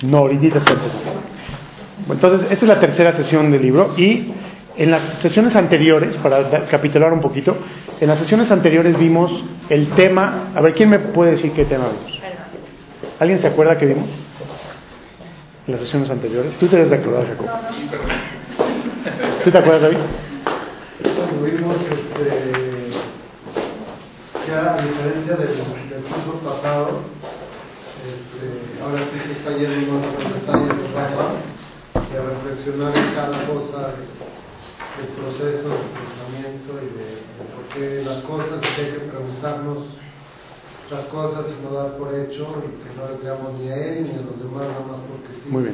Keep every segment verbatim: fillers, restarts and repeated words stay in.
No, ahorita está empezando. Entonces, esta es la tercera sesión del libro y en las sesiones anteriores, para capitular un poquito, en las sesiones anteriores vimos el tema. A ver, ¿quién me puede decir qué tema vimos? ¿Alguien se acuerda que vimos en las sesiones anteriores? Tú te debes de acordar, Jacob. ¿Tú te acuerdas, David? Vimos este, que a diferencia del, del curso pasado, este, ahora sí se está yendo más a los detalles del Rambam y a reflexionar en cada cosa del proceso del pensamiento y de, de por qué las cosas, y que hay que preguntarnos las cosas y no dar por hecho y que no le creamos ni a él ni a los demás nada más porque sí. Muy bien.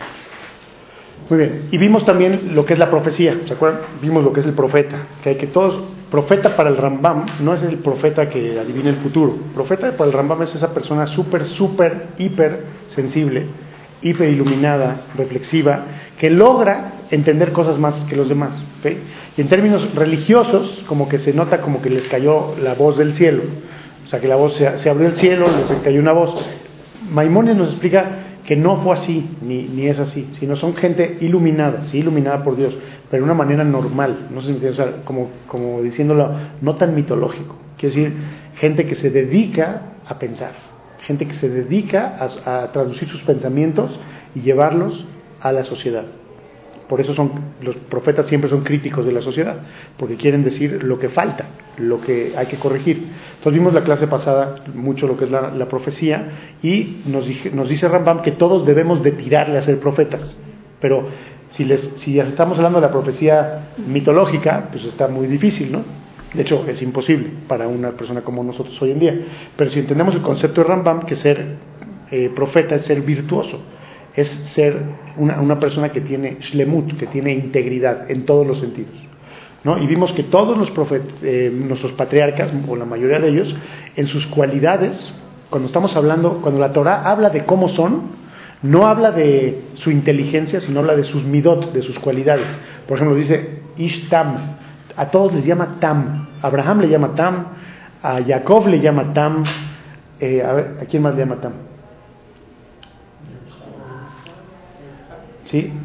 Muy bien. Y vimos también lo que es la profecía, ¿se acuerdan? Vimos lo que es el profeta, que hay que todos, profeta para el Rambam no es el profeta que adivina el futuro. Profeta para el Rambam es esa persona súper, súper, hiper sensible, hiper iluminada, reflexiva, que logra entender cosas más que los demás, ¿okay? Y en términos religiosos, como que se nota como que les cayó la voz del cielo, o sea que la voz se, se abrió el cielo, les cayó una voz. Maimónides nos explica que no fue así, ni, ni es así, sino son gente iluminada, sí, iluminada por Dios, pero de una manera normal, no sé si me entiendes, o sea, como, como diciéndolo, no tan mitológico, quiere decir, gente que se dedica a pensar, gente que se dedica a, a traducir sus pensamientos y llevarlos a la sociedad. Por eso son los profetas siempre son críticos de la sociedad, porque quieren decir lo que falta, lo que hay que corregir. Entonces vimos la clase pasada mucho lo que es la, la profecía y nos, dije, nos dice Rambam que todos debemos de tirarle a ser profetas, pero si, les, si estamos hablando de la profecía mitológica, pues está muy difícil, ¿no? De hecho, es imposible para una persona como nosotros hoy en día. Pero si entendemos el concepto de Rambam, que ser eh, profeta es ser virtuoso, es ser una, una persona que tiene shlemut, que tiene integridad en todos los sentidos, ¿no? Y vimos que todos los profet, eh, nuestros patriarcas, o la mayoría de ellos, en sus cualidades, cuando estamos hablando, cuando la Torah habla de cómo son, no habla de su inteligencia, sino habla de sus midot, de sus cualidades. Por ejemplo, dice Ish Tam, a todos les llama Tam, a Abraham le llama Tam, a Jacob le llama Tam, eh, a ver, ¿a quién más le llama Tam? ¿Sí?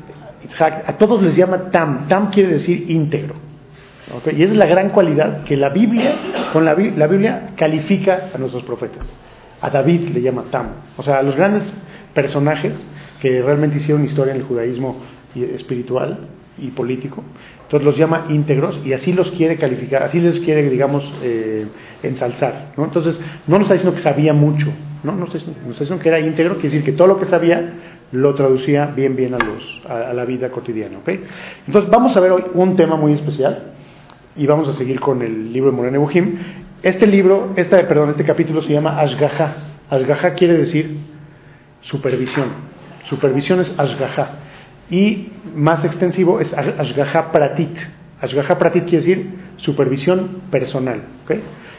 A todos les llama Tam. Tam quiere decir íntegro, ¿okay? Y esa es la gran cualidad que la Biblia, con la, la Biblia califica a nuestros profetas. A David le llama Tam. O sea, a los grandes personajes que realmente hicieron historia en el judaísmo espiritual y político, entonces los llama íntegros y así los quiere calificar, así les quiere, digamos, eh, ensalzar, ¿no? Entonces no nos está diciendo que sabía mucho, ¿no? Nos está diciendo, nos está diciendo que era íntegro, quiere decir que todo lo que sabía lo traducía bien bien a los a, a la vida cotidiana, ¿ok? Entonces vamos a ver hoy un tema muy especial y vamos a seguir con el libro de Moreh Nevuchim. Este libro, este, perdón, este capítulo se llama Ashgaha. Ashgaha quiere decir supervisión. Supervisión es Ashgaha. Y más extensivo es Ashgaha Pratit. Ashgaha Pratit quiere decir supervisión personal, ¿ok?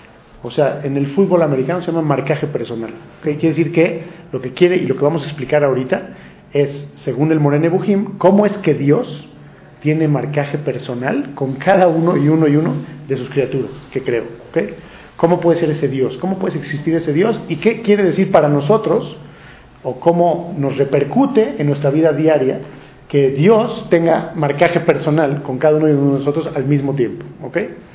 O sea, en el fútbol americano se llama marcaje personal, ¿ok? Quiere decir que lo que quiere y lo que vamos a explicar ahorita es, según el Moreh Nevuchim, cómo es que Dios tiene marcaje personal con cada uno y uno y uno de sus criaturas que creó, ¿ok? ¿Cómo puede ser ese Dios? ¿Cómo puede existir ese Dios? ¿Y qué quiere decir para nosotros? ¿O cómo nos repercute en nuestra vida diaria que Dios tenga marcaje personal con cada uno de nosotros al mismo tiempo, ¿ok?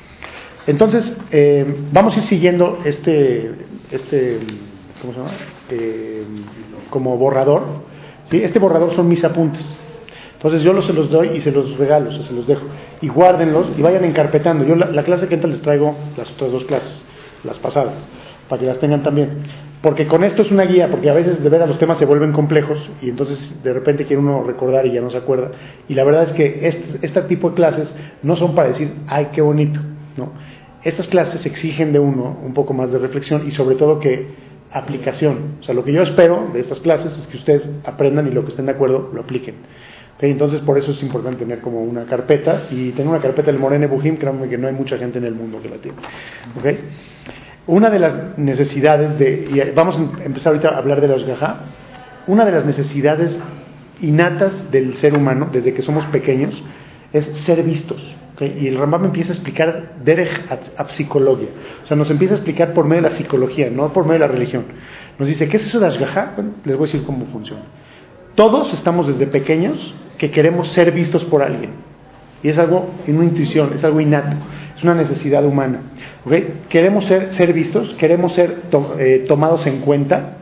Entonces, eh, vamos a ir siguiendo este, este ¿cómo se llama? Eh, como borrador, ¿sí? Este borrador son mis apuntes. Entonces yo los, se los doy y se los regalo, o sea, se los dejo. Y guárdenlos y vayan encarpetando. Yo la, la clase que entra les traigo las otras dos clases, las pasadas, para que las tengan también. Porque con esto es una guía, porque a veces de veras los temas se vuelven complejos y entonces de repente quiere uno recordar y ya no se acuerda. Y la verdad es que este, este tipo de clases no son para decir, ay, qué bonito, ¿no? Estas clases exigen de uno un poco más de reflexión y sobre todo que aplicación. O sea, lo que yo espero de estas clases es que ustedes aprendan y lo que estén de acuerdo lo apliquen. ¿Okay? Entonces por eso es importante tener como una carpeta y tener una carpeta del Moreh Nevuchim, créanme que no hay mucha gente en el mundo que la tiene. ¿Okay? Una de las necesidades de, y vamos a empezar ahorita a hablar de la Ashgaha, una de las necesidades innatas del ser humano desde que somos pequeños es ser vistos, ¿okay? Y el Rambam empieza a explicar derech apsicología, o sea, nos empieza a explicar por medio de la psicología, no por medio de la religión. Nos dice, ¿qué es eso de Ashgaha? Bueno, les voy a decir cómo funciona. Todos estamos desde pequeños que queremos ser vistos por alguien. Y es algo, en una intuición, es algo innato, es una necesidad humana. ¿Okay? Queremos ser, ser vistos, queremos ser to, eh, tomados en cuenta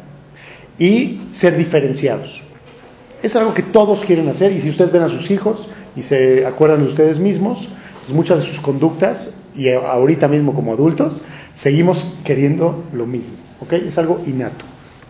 y ser diferenciados. Es algo que todos quieren hacer, y si ustedes ven a sus hijos y se acuerdan de ustedes mismos, pues muchas de sus conductas, y ahorita mismo como adultos, seguimos queriendo lo mismo. ¿Okay? Es algo innato.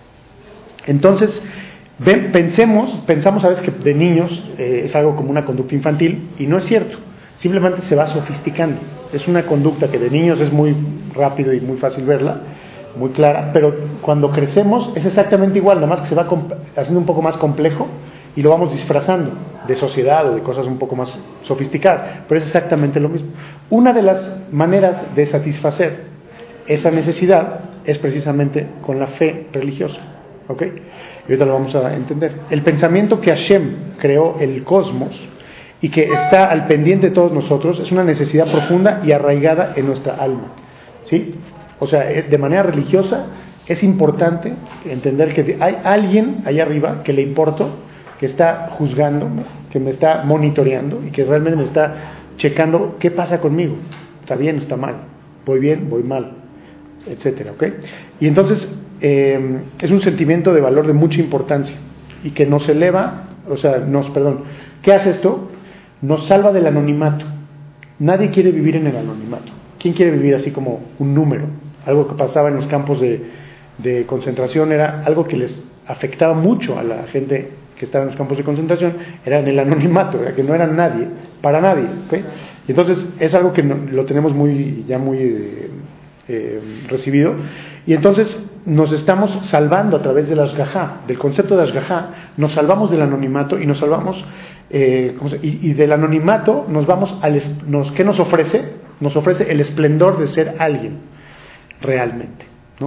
Entonces, ven, pensemos, pensamos a veces que de niños eh, es algo como una conducta infantil, y no es cierto, simplemente se va sofisticando. Es una conducta que de niños es muy rápido y muy fácil verla, muy clara, pero cuando crecemos es exactamente igual, nada más que se va comp- haciendo un poco más complejo y lo vamos disfrazando de sociedad o de cosas un poco más sofisticadas, pero es exactamente lo mismo. Una de las maneras de satisfacer esa necesidad es precisamente con la fe religiosa. ¿Ok? Y ahorita lo vamos a entender. El pensamiento que Hashem creó el cosmos y que está al pendiente de todos nosotros es una necesidad profunda y arraigada en nuestra alma. ¿Sí? O sea, de manera religiosa es importante entender que hay alguien allá arriba que le importo, que está juzgando, que me está monitoreando y que realmente me está checando qué pasa conmigo. ¿Está bien o está mal? ¿Voy bien? ¿Voy mal? Etcétera. ¿Ok? Y entonces eh, es un sentimiento de valor de mucha importancia y que nos eleva, o sea, nos, perdón, ¿qué hace esto? Nos salva del anonimato. Nadie quiere vivir en el anonimato. ¿Quién quiere vivir así como un número? Algo que pasaba en los campos de, de concentración era algo que les afectaba mucho a la gente que estaba en los campos de concentración, era en el anonimato, era que no eran nadie, para nadie. ¿Okay? Y entonces es algo que no, lo tenemos muy ya muy eh, eh, recibido, y entonces nos estamos salvando a través del Ashgajá, del concepto de Ashgajá, nos salvamos del anonimato y nos salvamos, eh, ¿cómo se, y, y del anonimato nos vamos al, nos, ¿qué nos ofrece? Nos ofrece el esplendor de ser alguien, realmente, ¿no?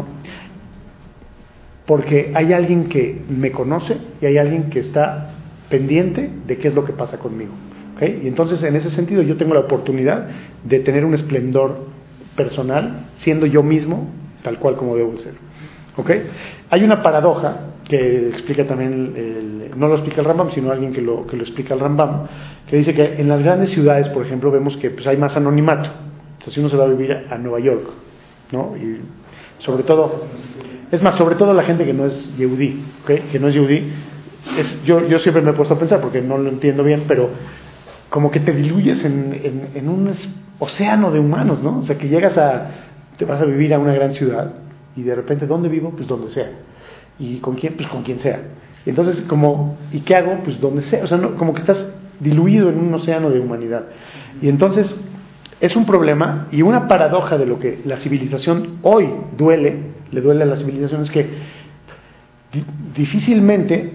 Porque hay alguien que me conoce y hay alguien que está pendiente de qué es lo que pasa conmigo. ¿Okay? Y entonces, en ese sentido, yo tengo la oportunidad de tener un esplendor personal, siendo yo mismo, tal cual como debo ser. ¿Okay? Hay una paradoja que explica también, el, no lo explica el Rambam, sino alguien que lo, que lo explica el Rambam, que dice que en las grandes ciudades, por ejemplo, vemos que pues, hay más anonimato. Entonces, si uno se va a vivir a, a Nueva York, ¿no? Y sobre todo, es más, sobre todo la gente que no es yehudí, ¿okay? Que no es yehudí, es, yo, yo siempre me he puesto a pensar, porque no lo entiendo bien, pero como que te diluyes en, en, en un océano de humanos, ¿no? O sea, que llegas a, te vas a vivir a una gran ciudad, y de repente, ¿dónde vivo? Pues donde sea. ¿Y con quién? Pues con quien sea. Y entonces, como, ¿y qué hago? Pues donde sea. O sea, no, como que estás diluido en un océano de humanidad. Y entonces, es un problema y una paradoja de lo que la civilización hoy duele, le duele a la civilización, es que di- difícilmente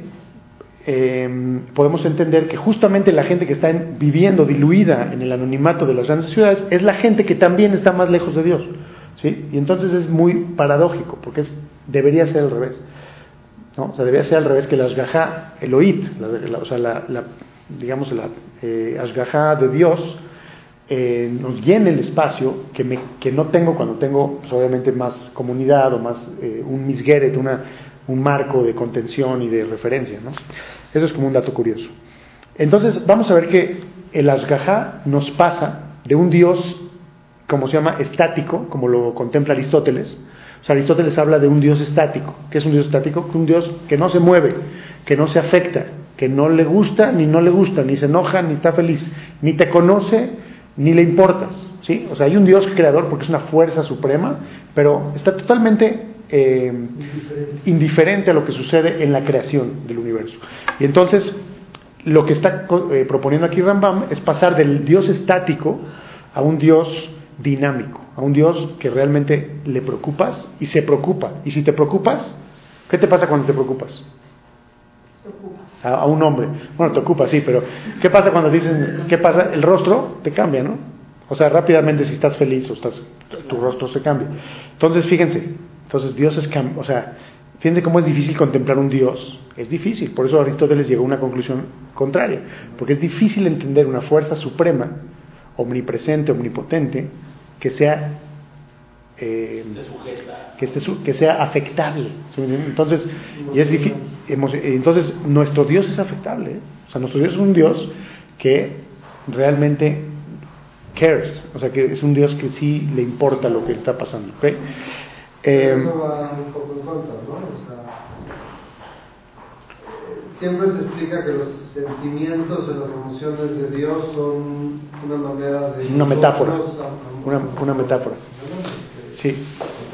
eh, podemos entender que justamente la gente que está en, viviendo diluida en el anonimato de las grandes ciudades es la gente que también está más lejos de Dios, ¿sí? Y entonces es muy paradójico, porque es, debería ser al revés, ¿no? O sea, debería ser al revés, que la Ashgajá Elohit, la, la, o sea, la, la, digamos la eh, Ashgajá de Dios, Eh, nos llene el espacio que, me, que no tengo cuando tengo pues, obviamente más comunidad o más eh, un misgueret, una, un marco de contención y de referencia, ¿no? Eso es como un dato curioso. Entonces vamos a ver que el Ashgajá nos pasa de un Dios, como se llama, estático, como lo contempla Aristóteles. O sea, Aristóteles habla de un Dios estático. ¿Qué es un Dios estático? Un Dios que no se mueve, que no se afecta, que no le gusta ni no le gusta, ni se enoja ni está feliz, ni te conoce ni le importas, ¿sí? O sea, hay un Dios creador porque es una fuerza suprema, pero está totalmente eh, indiferente. indiferente a lo que sucede en la creación del universo. Y entonces, lo que está eh, proponiendo aquí Rambam es pasar del Dios estático a un Dios dinámico, a un Dios que realmente le preocupas y se preocupa. Y si te preocupas, ¿qué te pasa cuando te preocupas? A, a un hombre, bueno, te ocupa, sí, pero ¿qué pasa cuando dicen, qué pasa? El rostro te cambia, ¿no? O sea, rápidamente si estás feliz o estás, tu rostro se cambia. Entonces, fíjense, entonces Dios es, o sea, fíjense cómo es difícil contemplar un Dios, es difícil, por eso Aristóteles llegó a una conclusión contraria, porque es difícil entender una fuerza suprema, omnipresente, omnipotente, que sea eh, que, esté, que sea afectable. Entonces, y es difícil, entonces nuestro Dios es afectable, ¿eh? O sea, nuestro Dios es un Dios que realmente cares, o sea, que es un Dios que sí le importa lo que está pasando, ¿okay? Eh, Eso va un poco en contra, ¿no? O sea, siempre se explica que los sentimientos o las emociones de Dios son una manera de... Una metáfora, una, una metáfora. Sí.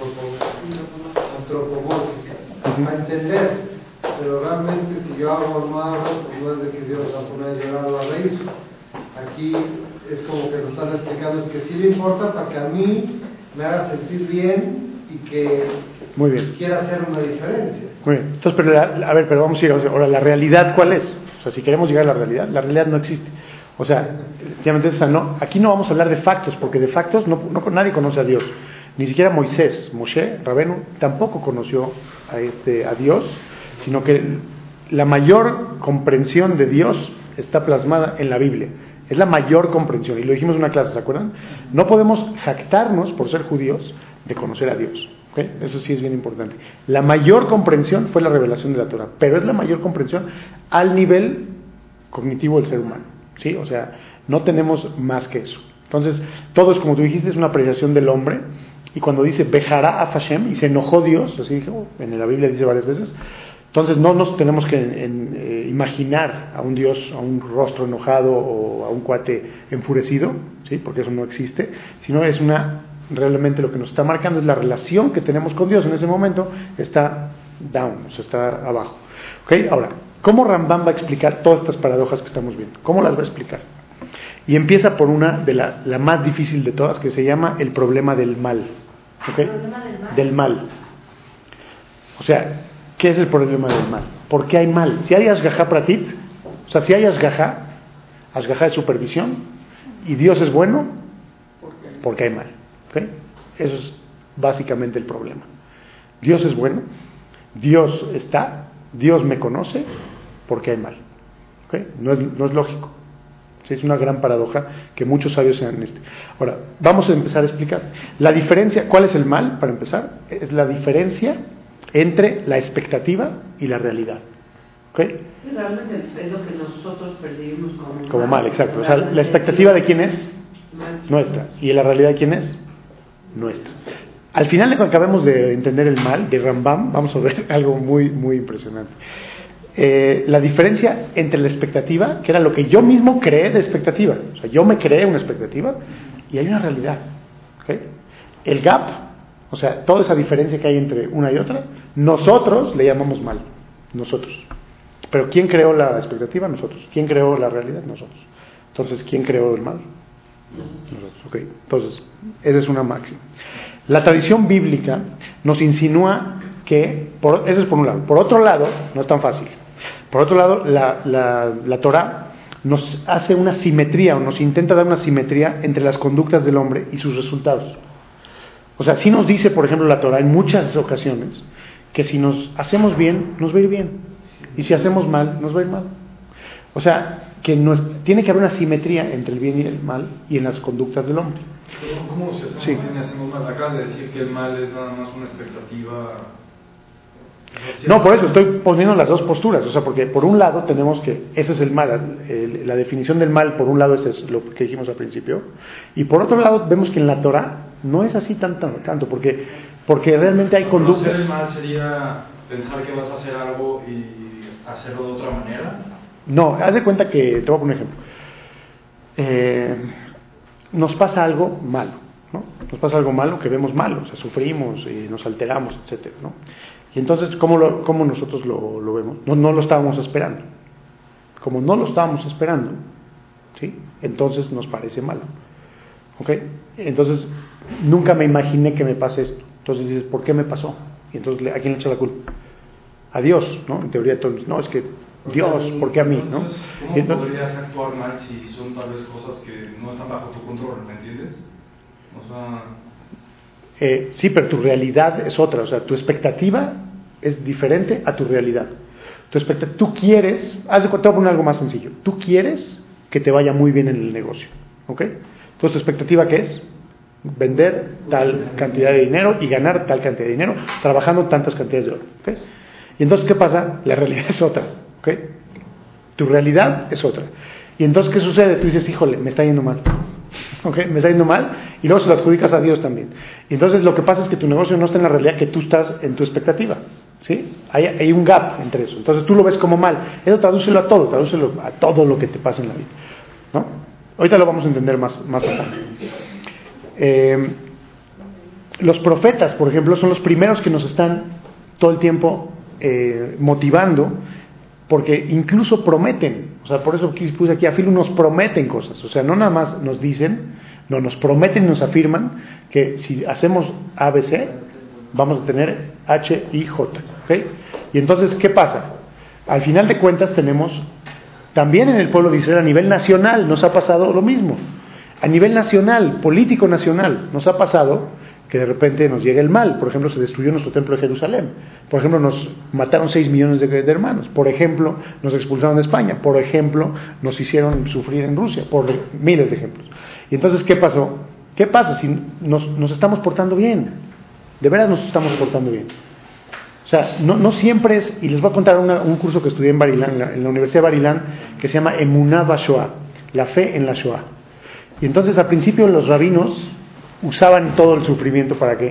Antropomórfica, uh-huh. A entender, pero realmente si yo hago mal, pues no es de que Dios va a poner a llorar o a reír. Aquí es como que nos están explicando, es que sí le importa para que a mí me haga sentir bien y que Muy bien. quiera hacer una diferencia. Muy bien. Entonces, pero la, a ver, pero vamos a ir ahora, la realidad, ¿cuál es? O sea, si queremos llegar a la realidad, la realidad no existe. O sea, efectivamente, o sea, no, aquí no vamos a hablar de factos, porque de factos no, no, nadie conoce a Dios. Ni siquiera Moisés, Moshe, Rabenu, tampoco conoció a, este, a Dios, sino que la mayor comprensión de Dios está plasmada en la Biblia. Es la mayor comprensión, y lo dijimos en una clase, ¿se acuerdan? No podemos jactarnos, por ser judíos, de conocer a Dios. ¿Okay? Eso sí es bien importante. La mayor comprensión fue la revelación de la Torah, pero es la mayor comprensión al nivel cognitivo del ser humano, ¿sí? O sea, no tenemos más que eso. Entonces, todo es como tú dijiste, es una apreciación del hombre, y cuando dice Bejará a Hashem, y se enojó Dios, así dijo, en la Biblia dice varias veces, entonces no nos tenemos que en, en, eh, imaginar a un Dios, a un rostro enojado o a un cuate enfurecido, ¿sí? Porque eso no existe, sino es una, realmente lo que nos está marcando es la relación que tenemos con Dios en ese momento, está down, o sea, está abajo. ¿Okay? Ahora, ¿cómo Rambam va a explicar todas estas paradojas que estamos viendo? ¿Cómo las va a explicar? Y empieza por una de la, la más difícil de todas, que se llama el problema del mal. ¿Okay? ¿El problema del mal? Del mal. O sea, ¿qué es el problema del mal? ¿Por qué hay mal? Si hay Ashgajá Pratit, o sea, si hay Ashgajá, Ashgajá es supervisión, y Dios es bueno, porque hay mal. ¿Okay? Eso es básicamente el problema. Dios es bueno, Dios está, Dios me conoce, porque hay mal. ¿Okay? No es, no es lógico. ¿Sí? Es una gran paradoja que muchos sabios se han... Este. Ahora, vamos a empezar a explicar. La diferencia, ¿cuál es el mal? Para empezar, es la diferencia entre la expectativa y la realidad. ¿Okay? Sí, realmente es lo que nosotros percibimos como, como mal. mal, exacto. O sea, la expectativa de quién es mal. Nuestra. ¿Y la realidad de quién es? Nuestra. Al final, cuando acabemos de entender el mal de Rambam, vamos a ver algo muy, muy impresionante. Eh, la diferencia entre la expectativa, que era lo que yo mismo creé de expectativa. O sea, yo me creé una expectativa y hay una realidad. ¿Okay? El gap, o sea, toda esa diferencia que hay entre una y otra, nosotros le llamamos mal. Nosotros. Pero ¿quién creó la expectativa? Nosotros. ¿Quién creó la realidad? Nosotros. Entonces, ¿quién creó el mal? Nosotros. Okay. Entonces, esa es una máxima. La tradición bíblica nos insinúa que, por, eso es por un lado. Por otro lado, no es tan fácil. Por otro lado, la, la, la Torah nos hace una simetría, o nos intenta dar una simetría entre las conductas del hombre y sus resultados. O sea, sí nos dice, por ejemplo, la Torah en muchas ocasiones, que si nos hacemos bien, nos va a ir bien. Y si hacemos mal, nos va a ir mal. O sea, que nos, tiene que haber una simetría entre el bien y el mal y en las conductas del hombre. ¿Cómo se hacemos sí. bien y hacemos mal? Acabas de decir que el mal es nada más una expectativa... No, por eso estoy poniendo las dos posturas, o sea, porque por un lado tenemos que, ese es el mal, el, la definición del mal, por un lado ese es lo que dijimos al principio, y por otro lado vemos que en la Torah no es así tanto, tanto porque, porque realmente hay conductas. ¿Hacer el mal sería pensar que vas a hacer algo y hacerlo de otra manera? No, haz de cuenta que, te voy a poner un ejemplo, eh, nos pasa algo malo, ¿no? Nos pasa algo malo que vemos malo, o sea, sufrimos, y nos alteramos, etcétera, ¿no? Y entonces, ¿cómo, lo, cómo nosotros lo, lo vemos? No, no lo estábamos esperando. Como no lo estábamos esperando, ¿sí? Entonces nos parece malo. ¿Ok? Entonces, nunca me imaginé que me pase esto. Entonces dices, ¿por qué me pasó? Y entonces, ¿a quién le echa la culpa? A Dios, ¿no? En teoría, todos, no, es que Dios, ¿por qué a mí? ¿No? Entonces, ¿cómo entonces, podrías actuar mal si son tal vez cosas que no están bajo tu control? ¿Me entiendes? O sea... Eh, sí, pero tu realidad es otra, o sea, tu expectativa es diferente a tu realidad. Tu expectativa, tú quieres, haz de cuenta, te voy a poner algo más sencillo, tú quieres que te vaya muy bien en el negocio, ¿ok? Entonces, ¿tu expectativa qué es? vender tal cantidad de dinero y ganar tal cantidad de dinero, trabajando tantas cantidades de oro. ¿Okay? Y entonces, ¿qué pasa? La realidad es otra. ¿Okay? Tu realidad es otra. Y entonces, ¿qué sucede? Tú dices, híjole, me está yendo mal. ¿Okay? Me está yendo mal, y luego se lo adjudicas a Dios también. Y entonces lo que pasa es que tu negocio no está en la realidad que tú estás en tu expectativa. ¿Sí? Hay, hay un gap entre eso. Entonces tú lo ves como mal. Eso tradúcelo a todo, tradúcelo a todo lo que te pasa en la vida. ¿No? Ahorita lo vamos a entender más, más a fondo. Eh, los profetas, por ejemplo, son los primeros que nos están todo el tiempo eh, motivando, porque incluso prometen. O sea, por eso puse aquí, Afilu nos prometen cosas. O sea, no nada más nos dicen, no, nos prometen y nos afirman que si hacemos A B C, vamos a tener H I J. ¿Okay? Y entonces, ¿qué pasa? Al final de cuentas tenemos, también en el pueblo de Israel a nivel nacional nos ha pasado lo mismo. A nivel nacional, político nacional, nos ha pasado que de repente nos llega el mal. Por ejemplo, se destruyó nuestro templo de Jerusalén. Por ejemplo, nos mataron seis millones de, de hermanos. Por ejemplo, nos expulsaron de España. Por ejemplo, nos hicieron sufrir en Rusia. Por miles de ejemplos. Y entonces, ¿qué pasó? ¿Qué pasa si nos, nos estamos portando bien? De veras nos estamos portando bien. O sea, no, no siempre es, y les voy a contar una, un curso que estudié en Barilán, en la, en la Universidad de Barilán, que se llama Emuná Bashoah, la fe en la Shoah. Y entonces al principio los rabinos usaban todo el sufrimiento para qué,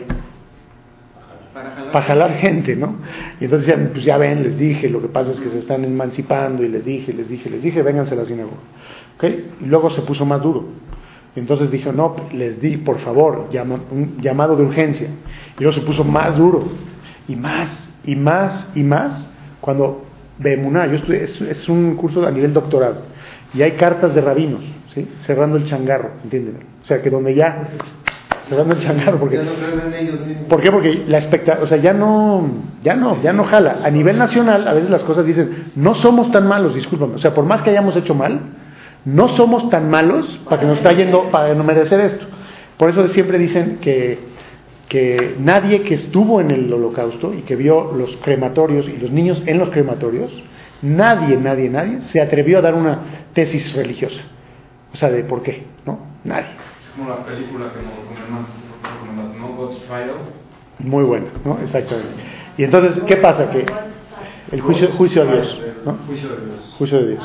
para jalar, para jalar gente, ¿no? Y entonces decían, pues ya ven, les dije, lo que pasa es que se están emancipando, y les dije, les dije, les dije, vénganse a la sinagoga. ¿Okay? Y luego se puso más duro. Y entonces dijo, no, les di, por favor, llama, un llamado de urgencia. Y luego se puso más duro, y más, y más, y más, cuando Bemuná, yo estudié, es, es un curso a nivel doctorado, y hay cartas de rabinos, ¿sí? Cerrando el changarro, ¿entienden? O sea, que donde ya, cerrando el changarro, porque, ¿por qué? Porque la expectativa, o sea, ya no, ya no, ya no jala. A nivel nacional, a veces las cosas dicen, no somos tan malos, discúlpame, o sea, por más que hayamos hecho mal, no somos tan malos para que nos está yendo, para no merecer esto. Por eso siempre dicen que, que nadie que estuvo en el holocausto y que vio los crematorios y los niños en los crematorios, nadie, nadie, nadie se atrevió a dar una tesis religiosa. O sea, de por qué, ¿no? Nadie. Es como la película que nos recomendas, ¿no? God's Trial. Muy buena, ¿no? Exactamente. Y entonces, ¿qué pasa? Que el juicio, juicio de Dios, ¿no? Juicio de Dios. Juicio de Dios.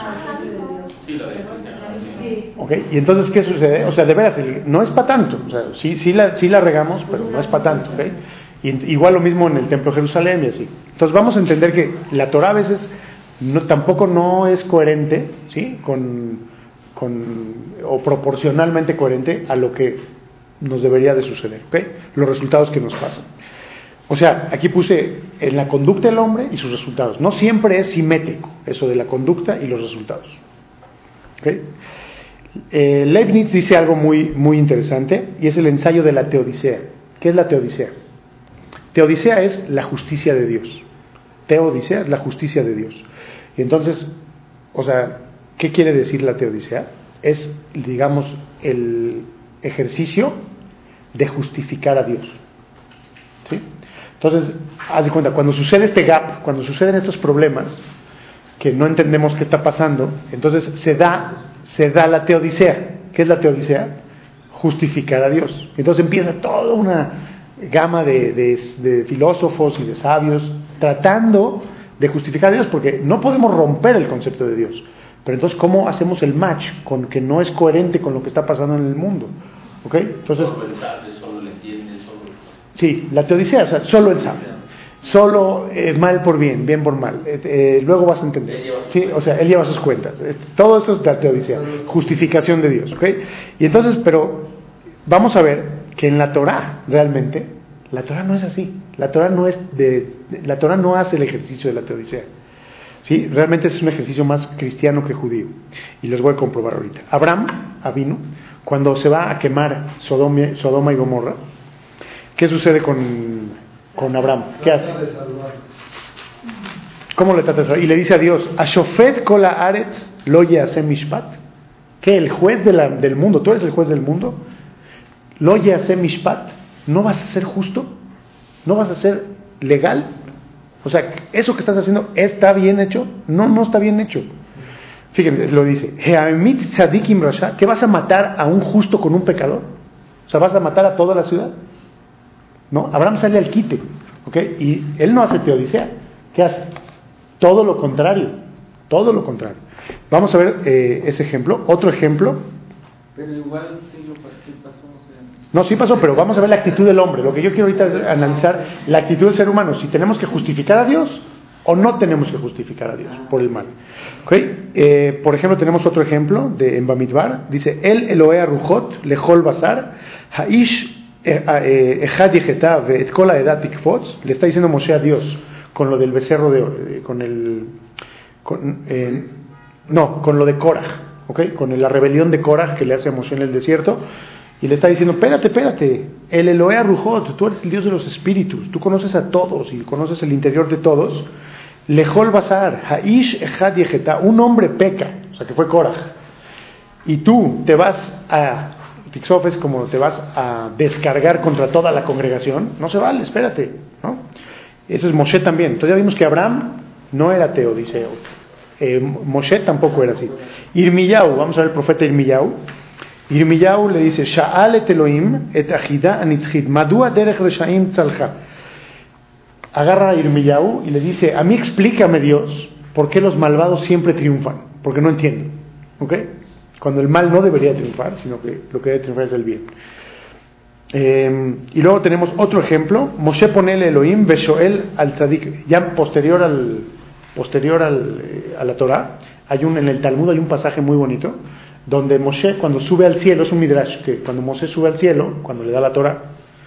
Okay. Y entonces, ¿qué sucede? O sea, de veras, no es para tanto. O sea, sí, sí, la, sí la regamos, pero no es para tanto. ¿Okay? Y, igual lo mismo en el templo de Jerusalén y así. Entonces vamos a entender que la Torah a veces no, tampoco no es coherente, ¿sí? Con, con, o proporcionalmente coherente a lo que nos debería de suceder. ¿Okay? Los resultados que nos pasan. O sea, aquí puse en la conducta del hombre y sus resultados. No siempre es simétrico eso de la conducta y los resultados. ¿Okay? Eh, Leibniz dice algo muy, muy interesante, y es el ensayo de la teodicea. ¿Qué es la teodicea? Teodicea es la justicia de Dios. Teodicea es la justicia de Dios. Y entonces, o sea, ¿qué quiere decir la teodicea? Es, digamos, el ejercicio de justificar a Dios. ¿Sí? Entonces, haz de cuenta, cuando sucede este gap, cuando suceden estos problemas, que no entendemos qué está pasando, entonces se da, se da la teodicea. ¿Qué es la teodicea? Justificar a Dios. Entonces empieza toda una gama de, de, de filósofos y de sabios tratando de justificar a Dios, porque no podemos romper el concepto de Dios. Pero entonces, ¿cómo hacemos el match con que no es coherente con lo que está pasando en el mundo? ¿Ok? Entonces, solo él sabe, solo le entiende, solo... Sí, la teodicea, o sea, solo él sabe. Solo eh, mal por bien, bien por mal. Eh, eh, luego vas a entender. Sí, o sea, él lleva sus cuentas. Eh, todo eso es la teodicea, justificación de Dios, ¿ok? Y entonces, pero vamos a ver que en la Torah realmente, la Torah no es así. La Torah no es de, de la Torah no hace el ejercicio de la teodicea. Sí, realmente es un ejercicio más cristiano que judío. Y les voy a comprobar ahorita. Abraham, Avinu, cuando se va a quemar Sodoma, Sodoma y Gomorra, ¿qué sucede con con Abraham? ¿Qué hace? ¿Cómo le trata de salvar? Y le dice a Dios, Ashofet kol haaretz lo yeaseh mishpat. ¿Qué? El juez de la, del mundo. ¿Tú eres el juez del mundo? Lo yeaseh mishpat. ¿No vas a ser justo? ¿No vas a ser legal? O sea, ¿eso que estás haciendo está bien hecho? No, no está bien hecho. Fíjense, lo dice, Heamit tzadikim rasha, ¿que vas a matar a un justo con un pecador? O sea, ¿vas a matar a toda la ciudad? No, Abraham sale al quite, ¿ok? Y él no hace teodicea. ¿Qué hace? Todo lo contrario, todo lo contrario. Vamos a ver eh, ese ejemplo. Otro ejemplo. Pero igual sí lo sí pasó. O sea... No, sí pasó, pero vamos a ver la actitud del hombre. Lo que yo quiero ahorita es analizar la actitud del ser humano. Si tenemos que justificar a Dios o no tenemos que justificar a Dios por el mal. ¿Okay? Eh, por ejemplo, tenemos otro ejemplo de en Bamidbar. Dice, El Elohe Ruchot Lechol Basar Haish Echad Yechetav Et Kol Haedat Tikfotz. Le está diciendo Moshe a Dios con lo del becerro de oro, con el con, eh, no, con lo de Korah, ¿okay? Con la rebelión de Korah que le hace a Moshe en el desierto, y le está diciendo, espérate, espérate, el Elohe Ruchot, tú eres el Dios de los espíritus, tú conoces a todos y conoces el interior de todos. Lechol Basar, Haish Echad Yecheta, un hombre peca, o sea que fue Korah, y tú te vas a Tixof, es como te vas a descargar contra toda la congregación, no se vale, espérate, ¿no? Eso es Moshe también. Entonces ya vimos que Abraham no era ateo, dice eh, Moshe tampoco era así. Irmiyau, vamos a ver el profeta Irmiyau. Irmiyau le dice, Sha'al et Elohim et achida anitzchid, madua derech reshaim tzalcha. Agarra a Irmiyau y le dice, a mí explícame Dios, ¿por qué los malvados siempre triunfan? Porque no entiendo, ¿ok? Cuando el mal no debería triunfar, sino que lo que debe triunfar es el bien. Eh, y luego tenemos otro ejemplo, Moshe ponele Elohim Beshoel al Tzadik, ya posterior al posterior al, eh, a la Torah, hay un en el Talmud hay un pasaje muy bonito donde Moshe cuando sube al cielo, es un midrash que cuando Moshe sube al cielo, cuando le da la Torah,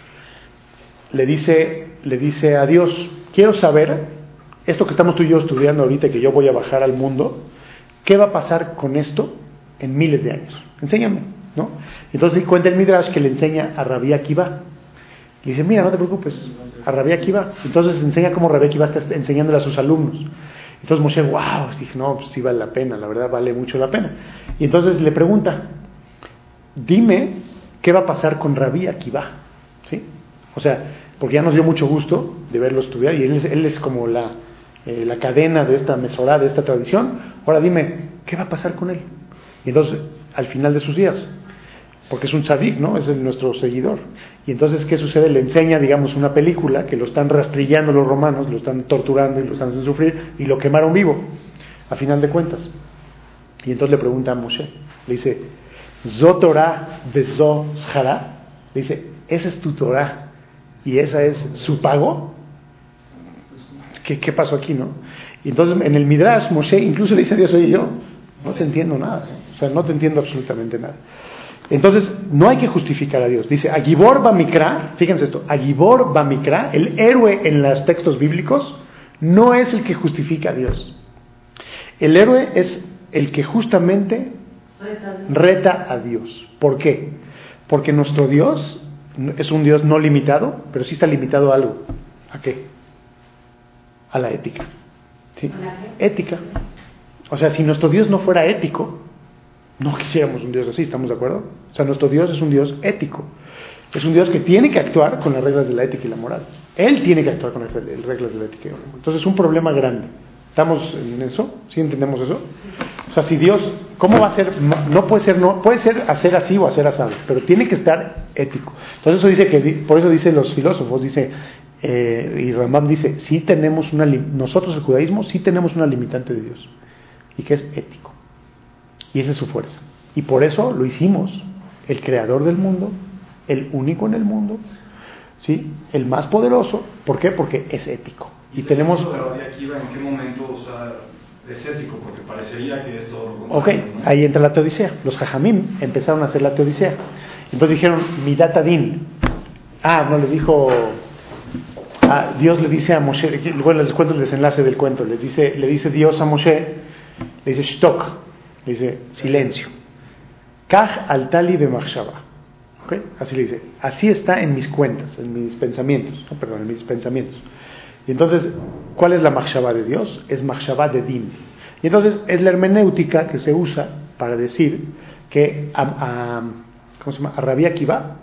le dice le dice a Dios, quiero saber esto que estamos tú y yo estudiando ahorita, que yo voy a bajar al mundo, ¿qué va a pasar con esto en miles de años? Enséñame, ¿no? Entonces cuenta el midrash que le enseña a Rabbi Akiva. Y dice, mira, no te preocupes, a Rabbi Akiva. Entonces enseña cómo Rabbi Akiva está enseñándole a sus alumnos. Entonces Moshe, wow, dije, no, pues sí vale la pena, la verdad vale mucho la pena. Y entonces le pregunta, dime qué va a pasar con Rabbi Akiva, ¿sí? O sea, porque ya nos dio mucho gusto de verlo estudiar y él, él es como la, eh, la cadena de esta mesorá, de esta tradición. Ahora dime, ¿qué va a pasar con él? Y entonces, al final de sus días, porque es un tzadik, ¿no? Es el, nuestro seguidor. Y entonces, ¿qué sucede? Le enseña, digamos, una película que lo están rastrillando los romanos, lo están torturando y lo están haciendo sufrir, y lo quemaron vivo, a final de cuentas. Y entonces le pregunta a Moshe, le dice, ¿Zo Torah bezo shara? Le dice, ¿esa es tu Torah y esa es su pago? ¿Qué, qué pasó aquí, no? Y entonces, en el Midrash, Moshe incluso le dice a Dios, oye, yo no te entiendo nada, o sea, no te entiendo absolutamente nada. Entonces, no hay que justificar a Dios. Dice, Agibor Bamikra, fíjense esto, Agibor Bamikra, el héroe en los textos bíblicos, no es el que justifica a Dios. El héroe es el que justamente reta a Dios. ¿Por qué? Porque nuestro Dios es un Dios no limitado, pero sí está limitado a algo. ¿A qué? A la ética. ¿Sí? Ética. O sea, si nuestro Dios no fuera ético, no quisiéramos un Dios así, ¿estamos de acuerdo? O sea, nuestro Dios es un Dios ético. Es un Dios que tiene que actuar con las reglas de la ética y la moral. Él tiene que actuar con las reglas de la ética y la moral. Entonces es un problema grande. ¿Estamos en eso? ¿Sí entendemos eso? O sea, si Dios, ¿cómo va a ser? No puede ser, no puede ser hacer así o hacer asado, pero tiene que estar ético. Entonces eso dice que, por eso dicen los filósofos, dice, eh, y Rambam dice, sí tenemos una, nosotros el judaísmo sí tenemos una limitante de Dios, y que es ético. Y esa es su fuerza. Y por eso lo hicimos, el creador del mundo, el único en el mundo, ¿sí? El más poderoso. ¿Por qué? Porque es ético. Y tenemos... Pero de aquí va, ¿en qué momento, o sea, es ético? Porque parecería que es todo lo contrario. Ok, ¿no? Ahí entra la teodicea. Los jajamim empezaron a hacer la teodicea. Entonces dijeron, midat adin. Ah, no, les dijo... Ah, Dios le dice a Moshe, bueno, les cuento el desenlace del cuento. Les dice, le dice Dios a Moshe, le dice, shtok, le dice, silencio. Kaj altali bemachshava. ¿Okay? Así le dice, así está en mis cuentas, en mis pensamientos, no, perdón, en mis pensamientos. Y entonces, ¿cuál es la machshava de Dios? Es machshava de din. Y entonces es la hermenéutica que se usa para decir que a, a, ¿cómo se llama? A Rabbi Akiva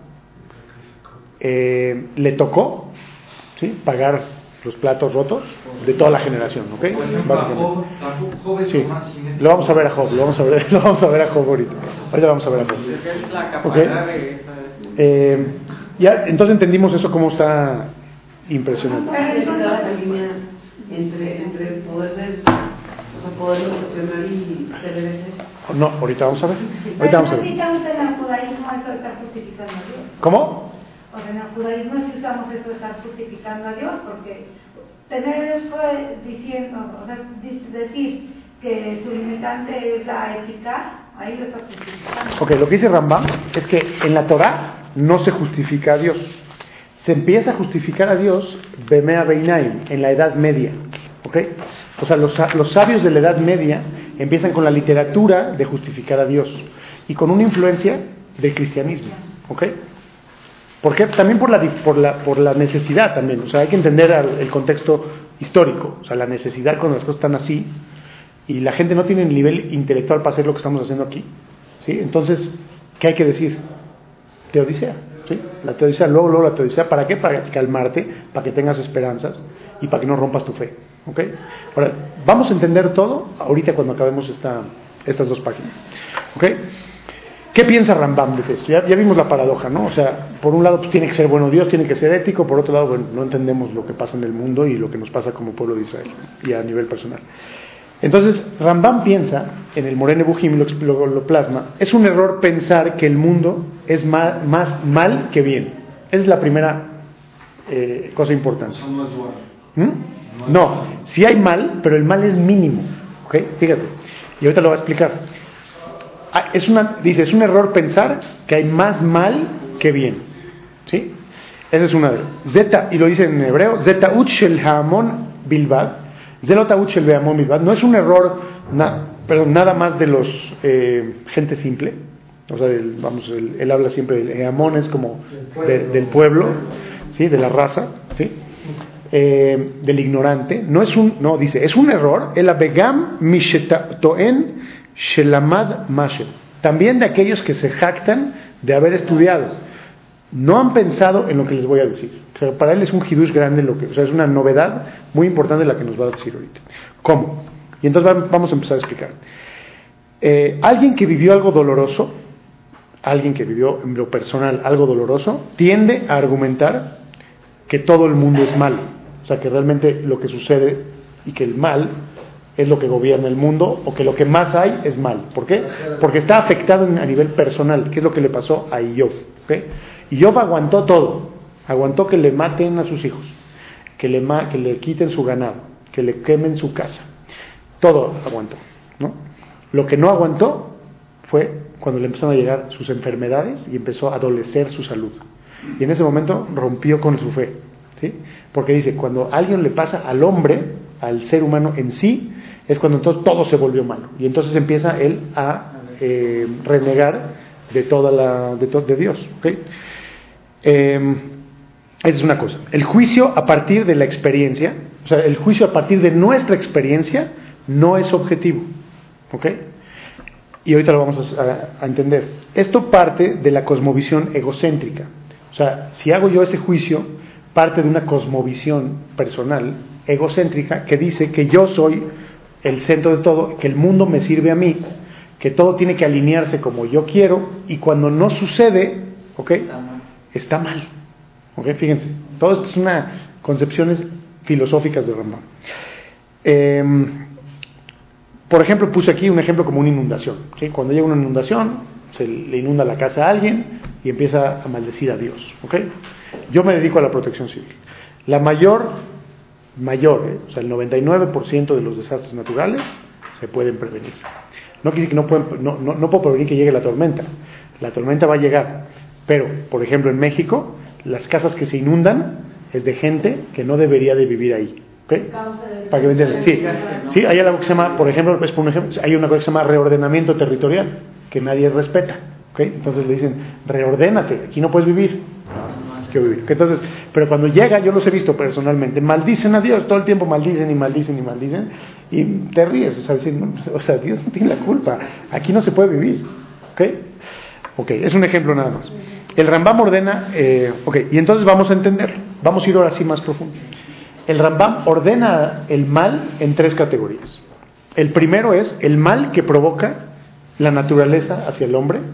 eh, le tocó, ¿sí?, pagar los platos rotos de toda la generación, ¿ok? Básicamente. Sí. Lo vamos a ver a Job, lo vamos a ver, lo vamos a ver a Job ahorita. Ahorita vamos a ver a Job. ¿Okay? Eh, ya, entonces entendimos eso, cómo está impresionante. La línea entre, entre poder ser, o sea, poder cuestionar y ser hereje. No, ahorita vamos a ver. Ahorita Pero vamos a no ver. digamos en el judaísmo eso de estar justificando a Dios. ¿Cómo? O sea, en el judaísmo sí usamos eso de estar justificando a Dios, porque tener eso diciendo, o sea, decir que su limitante es la ética, ahí lo estás justificando. Ok, lo que dice Rambam es que en la Torah no se justifica a Dios. Se empieza a justificar a Dios Bemea Beinaim, en la Edad Media. ¿Ok? O sea, los, los sabios de la Edad Media empiezan con la literatura de justificar a Dios y con una influencia del cristianismo. ¿Ok? ¿Por qué? También por la, por la, por la necesidad también. O sea, hay que entender el contexto histórico. O sea, la necesidad cuando las cosas están así y la gente no tiene el nivel intelectual para hacer lo que estamos haciendo aquí. ¿Sí? Entonces, ¿qué hay que decir? Teodicea. ¿Sí? La teodicea, luego, luego la teodicea. ¿Para qué? Para calmarte, para que tengas esperanzas y para que no rompas tu fe. ¿Ok? Ahora, vamos a entender todo ahorita cuando acabemos esta, estas dos páginas. ¿Ok? ¿Qué piensa Rambam de esto? Ya, ya vimos la paradoja, ¿no? O sea, por un lado pues, tiene que ser bueno Dios, tiene que ser ético, por otro lado, bueno, no entendemos lo que pasa en el mundo y lo que nos pasa como pueblo de Israel y a nivel personal. Entonces, Rambam piensa, en el Moreh Nebuchim lo, lo, lo plasma, es un error pensar que el mundo es más, más mal que bien. Esa es la primera eh, cosa importante. Eso no es bueno. ¿Mm? No, sí hay mal, pero el mal es mínimo. ¿Ok? Fíjate. Y ahorita lo voy a explicar. Ah, es una, dice, es un error pensar que hay más mal que bien. ¿Sí? Esa es una de las. Zeta, y lo dice en hebreo, Zeta ut shel haamon bilbad. Zelota ut shel haamon bilbad. No es un error, na, perdón, nada más de los eh, gente simple. O sea, el, vamos, él, él habla siempre del haamon, es como de, del pueblo, ¿sí? De la raza, ¿sí? Eh, del ignorante. No es un, no, dice, es un error. El abegam mishetatoen shelamad mashem. También de aquellos que se jactan de haber estudiado. No han pensado en lo que les voy a decir. O sea, para él es un hidush grande, lo que, o sea, es una novedad muy importante la que nos va a decir ahorita. ¿Cómo? Y entonces vamos a empezar a explicar. Eh, alguien que vivió algo doloroso, alguien que vivió en lo personal algo doloroso, tiende a argumentar que todo el mundo es malo. O sea, que realmente lo que sucede y que el mal es lo que gobierna el mundo, o que lo que más hay es mal. ¿Por qué? Porque está afectado a nivel personal, que es lo que le pasó a Iov. ¿Okay? Iov aguantó todo. Aguantó que le maten a sus hijos, que le, ma- que le quiten su ganado, que le quemen su casa. Todo aguantó, ¿no? Lo que no aguantó fue cuando le empezaron a llegar sus enfermedades y empezó a adolecer su salud. Y en ese momento rompió con su fe. ¿Sí? Porque dice, cuando a alguien le pasa al hombre, al ser humano en sí, es cuando entonces todo se volvió malo. Y entonces empieza él a eh, renegar de toda la de, to- de Dios. ¿Okay? Eh, esa es una cosa. El juicio a partir de la experiencia, o sea, el juicio a partir de nuestra experiencia no es objetivo. ¿Ok? Y ahorita lo vamos a, a entender. Esto parte de la cosmovisión egocéntrica. O sea, si hago yo ese juicio, parte de una cosmovisión personal, egocéntrica, que dice que yo soy el centro de todo, que el mundo me sirve a mí, que todo tiene que alinearse como yo quiero, y cuando no sucede, ¿ok? Está mal. Está mal. ¿Ok? Fíjense, todo esto es una concepciones filosóficas de Rambam. Eh, por ejemplo, puse aquí un ejemplo como una inundación. ¿Sí? Cuando llega una inundación, se le inunda la casa a alguien y empieza a maldecir a Dios. ¿Ok? Yo me dedico a la protección civil. La mayor, mayor, ¿eh? O sea, el noventa y nueve por ciento de los desastres naturales se pueden prevenir. No quiere decir que no, pueden, no, no, no puedo prevenir que llegue la tormenta. La tormenta va a llegar. Pero, por ejemplo, en México, las casas que se inundan es de gente que no debería de vivir ahí. ¿Okay? Para que me entiendan. Sí, sí, hay algo que se llama, por ejemplo, pues por un ejemplo, hay una cosa que se llama reordenamiento territorial, que nadie respeta. ¿Okay? Entonces le dicen, reordénate, aquí no puedes vivir. Que vivir. Entonces, pero cuando llega, yo los he visto personalmente, maldicen a Dios, todo el tiempo maldicen y maldicen y maldicen, y te ríes, o sea, dicen, o sea, Dios no tiene la culpa, aquí no se puede vivir. ¿Ok? Ok, es un ejemplo nada más. El Rambam ordena, eh, ok, y entonces vamos a entender, vamos a ir ahora sí más profundo. El Rambam ordena el mal en tres categorías. El primero es el mal que provoca la naturaleza hacia el hombre,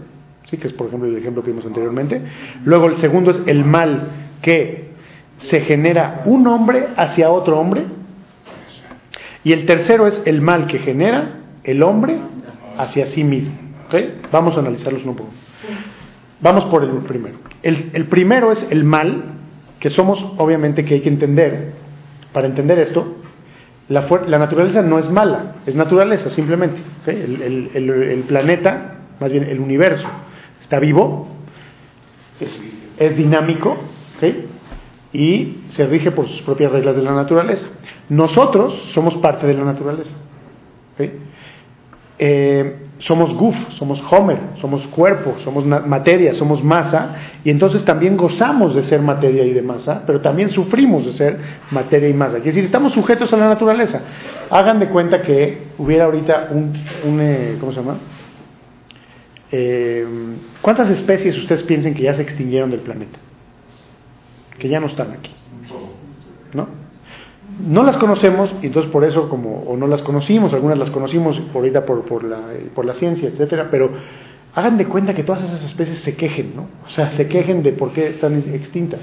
¿sí? Que es, por ejemplo, el ejemplo que vimos anteriormente. Luego el segundo es el mal que se genera un hombre hacia otro hombre. Y el tercero es el mal que genera el hombre hacia sí mismo. ¿Okay? Vamos a analizarlos un poco. Vamos por el primero. El, el primero es el mal, que somos, obviamente, que hay que entender. Para entender esto, la, la naturaleza no es mala, es naturaleza simplemente. ¿Okay? El, el, el, el planeta, más bien el universo, está vivo, es, es dinámico, ¿okay? Y se rige por sus propias reglas de la naturaleza. Nosotros somos parte de la naturaleza. ¿Okay? Eh, somos guf, somos homer, somos cuerpo, somos materia, somos masa, y entonces también gozamos de ser materia y de masa, pero también sufrimos de ser materia y masa. Es decir, estamos sujetos a la naturaleza. Hagan de cuenta que hubiera ahorita un, un eh, ¿cómo se llama? Eh, ¿Cuántas especies ustedes piensan que ya se extinguieron del planeta? Que ya no están aquí, ¿no? No las conocemos, y entonces por eso, como o no las conocimos, algunas las conocimos ahorita por, por, la, por la ciencia, etcétera, pero hagan de cuenta que todas esas especies se quejen, ¿no? O sea, se quejen de por qué están extintas.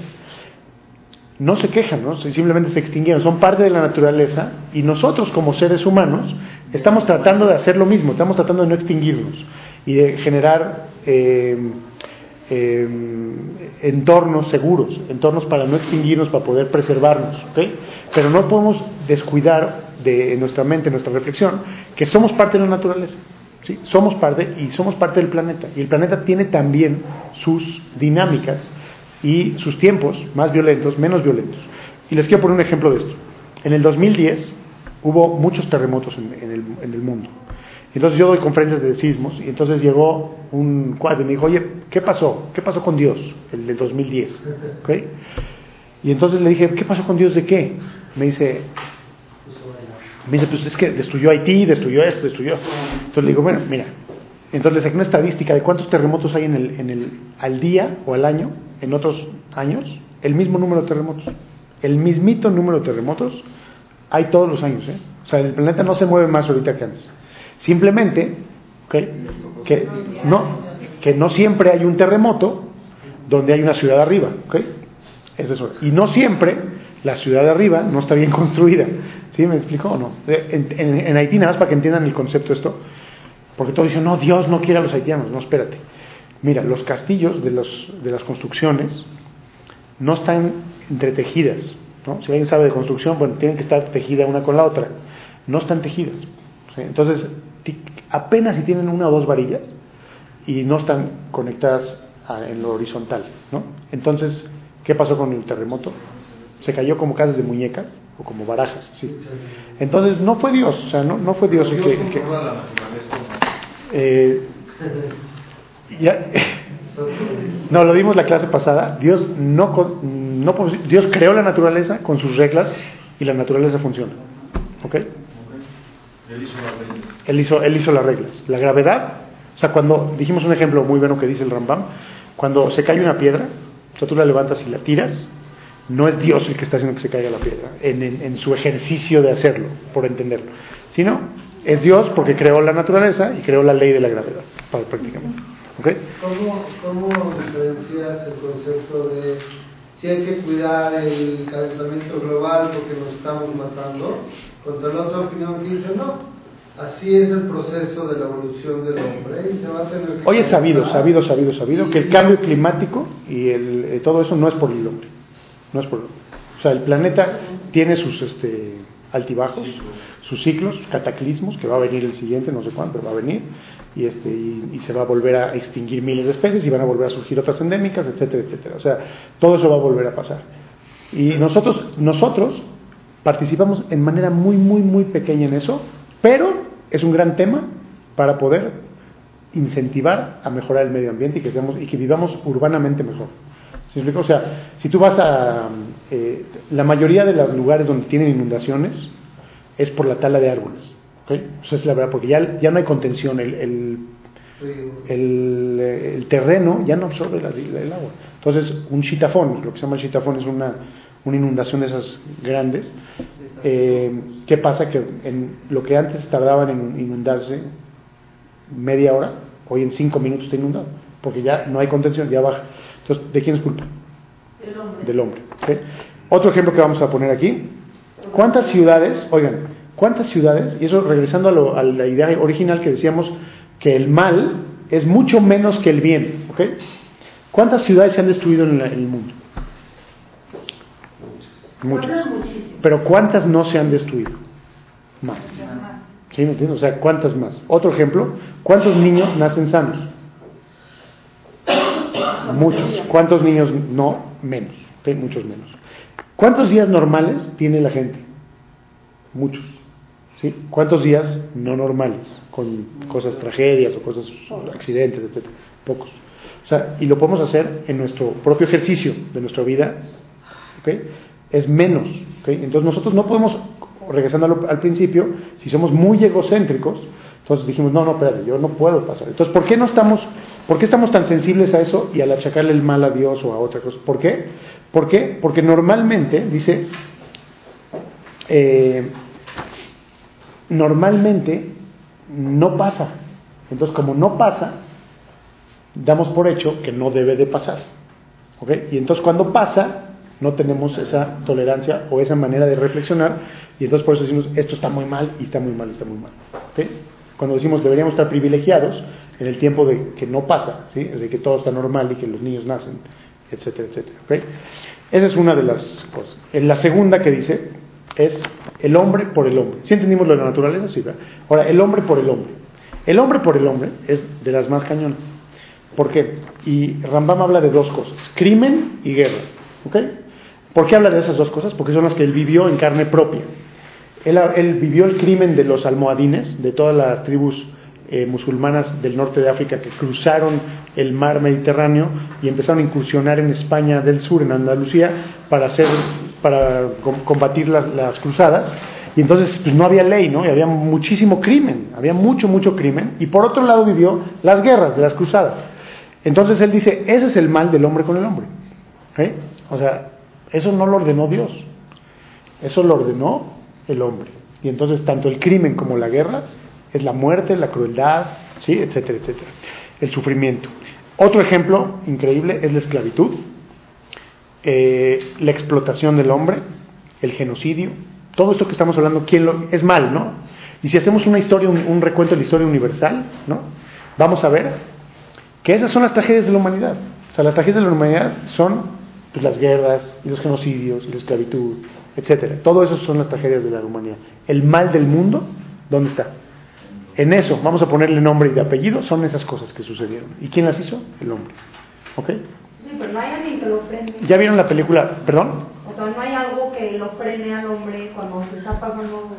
No se quejan, ¿no? Simplemente se extinguieron, son parte de la naturaleza, y nosotros como seres humanos estamos tratando de hacer lo mismo, estamos tratando de no extinguirnos y de generar eh, eh, entornos seguros, entornos para no extinguirnos, para poder preservarnos, ¿okay? Pero no podemos descuidar de en nuestra mente, en nuestra reflexión, que somos parte de la naturaleza, ¿sí? Somos parte y somos parte del planeta, y el planeta tiene también sus dinámicas y sus tiempos, más violentos, menos violentos. Y les quiero poner un ejemplo de esto. En el dos mil diez hubo muchos terremotos en, en, el, en el mundo. Entonces yo doy conferencias de sismos, y entonces llegó un cuadro y me dijo, oye, ¿qué pasó? ¿Qué pasó con Dios? El del dos mil diez. ¿Okay? Y entonces le dije, ¿qué pasó con Dios de qué? Me dice, me dice, pues es que destruyó Haití, destruyó esto, destruyó. Entonces le digo, bueno, mira, entonces le saqué una estadística de cuántos terremotos hay en el, en el, al día o al año, en otros años, el mismo número de terremotos. El mismito número de terremotos hay todos los años, ¿eh? O sea, el planeta no se mueve más ahorita que antes. Simplemente, ¿okay? que, no, que no siempre hay un terremoto donde hay una ciudad arriba, ¿okay? Es eso. Y no siempre la ciudad de arriba no está bien construida. ¿Sí? ¿Me explico o no? En, en, en Haití, nada más para que entiendan el concepto de esto, porque todos dicen, no, Dios no quiere a los haitianos. No, espérate. Mira, los castillos de, los, de las construcciones no están entretejidas, ¿no? Si alguien sabe de construcción, bueno, tienen que estar tejidas una con la otra. No están tejidas. ¿Sí? Entonces, apenas si tienen una o dos varillas y no están conectadas a, en lo horizontal, ¿no? Entonces, ¿qué pasó con el terremoto? Se cayó como casas de muñecas o como barajas, sí. Entonces, no fue Dios, o sea, no, no fue Dios el que... El que eh, ya, no, lo vimos la clase pasada. Dios no, no, Dios creó la naturaleza con sus reglas y la naturaleza funciona, ¿ok? Él hizo las reglas. Él hizo, él hizo las reglas. La gravedad, o sea, cuando dijimos un ejemplo muy bueno que dice el Rambam, cuando se cae una piedra, o sea, tú la levantas y la tiras, no es Dios el que está haciendo que se caiga la piedra, en, en, en su ejercicio de hacerlo, por entenderlo, sino es Dios porque creó la naturaleza y creó la ley de la gravedad, prácticamente. ¿Okay? ¿Cómo, ¿Cómo diferencias el concepto de si hay que cuidar el calentamiento global porque nos estamos matando, contra la otra opinión que dice no, así es el proceso de la evolución del hombre y se va a tener que... Hoy es sabido, sabido, sabido, sabido que el cambio climático y el, eh, todo eso no es por el hombre, no es por el hombre. O sea, el planeta tiene sus este, altibajos, sus ciclos, cataclismos, que va a venir el siguiente, no sé cuándo, pero va a venir, y, este, y, y se va a volver a extinguir miles de especies y van a volver a surgir otras endémicas, etcétera, etcétera. O sea, todo eso va a volver a pasar. Y nosotros, nosotros participamos en manera muy, muy, muy pequeña en eso, pero es un gran tema para poder incentivar a mejorar el medio ambiente y que, seamos, y que vivamos urbanamente mejor. ¿Sí me explico? O sea, si tú vas a... Eh, la mayoría de los lugares donde tienen inundaciones es por la tala de árboles. ¿Okay? Eso es la verdad, porque ya, ya no hay contención, el, el, el, el terreno ya no absorbe la, la, el agua. Entonces, un chitafón, lo que se llama el chitafón es una, una inundación de esas grandes. Eh, ¿Qué pasa? Que en lo que antes tardaban en inundarse media hora, hoy en cinco minutos está inundado. porque ya no hay contención, ya baja. Entonces, ¿de quién es culpa? El hombre. Del hombre. ¿Okay? Otro ejemplo que vamos a poner aquí. ¿Cuántas ciudades, oigan, cuántas ciudades, y eso regresando a, lo, a la idea original que decíamos que el mal es mucho menos que el bien, ¿ok? ¿Cuántas ciudades se han destruido en, la, en el mundo? Muchas. Pero ¿cuántas no se han destruido? Más. ¿Sí me entiendes? O sea, ¿cuántas más? Otro ejemplo, ¿cuántos niños nacen sanos? Muchos. ¿Cuántos niños no? Menos. ¿Ok? Muchos menos. ¿Cuántos días normales tiene la gente? Muchos. ¿Sí? ¿Cuántos días no normales? Con cosas, tragedias o cosas, accidentes, etcétera. Pocos. O sea, y lo podemos hacer en nuestro propio ejercicio de nuestra vida. ¿Ok? Es menos. ¿Ok? Entonces nosotros no podemos, regresando al, al principio, si somos muy egocéntricos, entonces dijimos, no, no, espérate, yo no puedo pasar. Entonces, ¿por qué no estamos, por qué estamos tan sensibles a eso y al achacarle el mal a Dios o a otra cosa? ¿Por qué? ¿Por qué? Porque normalmente, dice, eh, normalmente no pasa. Entonces, como no pasa, damos por hecho que no debe de pasar. ¿Ok? Y entonces cuando pasa, no tenemos esa tolerancia o esa manera de reflexionar, y entonces por eso decimos, esto está muy mal, y está muy mal, y está muy mal. ¿Ok? Cuando decimos deberíamos estar privilegiados en el tiempo de que no pasa, ¿sí? De que todo está normal y que los niños nacen, etcétera, etcétera. ¿Ok? Esa es una de las cosas. En la segunda que dice es el hombre por el hombre. ¿Sí entendimos lo de la naturaleza? Sí, ¿verdad? Ahora, el hombre por el hombre. El hombre por el hombre es de las más cañonas. ¿Por qué? Y Rambam habla de dos cosas, crimen y guerra. ¿Ok? ¿Por qué habla de esas dos cosas? Porque son las que él vivió en carne propia. Él, él vivió el crimen de los almohadines, de todas las tribus eh, musulmanas del norte de África que cruzaron el mar Mediterráneo y empezaron a incursionar en España del sur, en Andalucía, para hacer, para combatir las, las cruzadas. Y entonces pues, no había ley, ¿no? Y había muchísimo crimen, había mucho, mucho crimen. Y por otro lado vivió las guerras de las cruzadas. Entonces él dice, ese es el mal del hombre con el hombre. ¿Okay? O sea, eso no lo ordenó Dios, eso lo ordenó el hombre. Y entonces tanto el crimen como la guerra es la muerte, la crueldad, ¿sí? Etcétera, etcétera. El sufrimiento. Otro ejemplo increíble es la esclavitud, eh, la explotación del hombre, el genocidio. Todo esto que estamos hablando, ¿quién lo, es mal, ¿no? Y si hacemos una historia, un, un recuento de la historia universal, ¿no? Vamos a ver que esas son las tragedias de la humanidad. O sea, las tragedias de la humanidad son pues, las guerras, y los genocidios, y la esclavitud, etcétera. Todo eso son las tragedias de la humanidad. El mal del mundo, ¿dónde está? En eso, vamos a ponerle nombre y de apellido, son esas cosas que sucedieron. ¿Y quién las hizo? El hombre. ¿Ok? Sí, pero no hay alguien que lo frene. ¿Ya vieron la película? ¿Perdón? O sea, no hay algo que lo frene al hombre cuando se está pasando.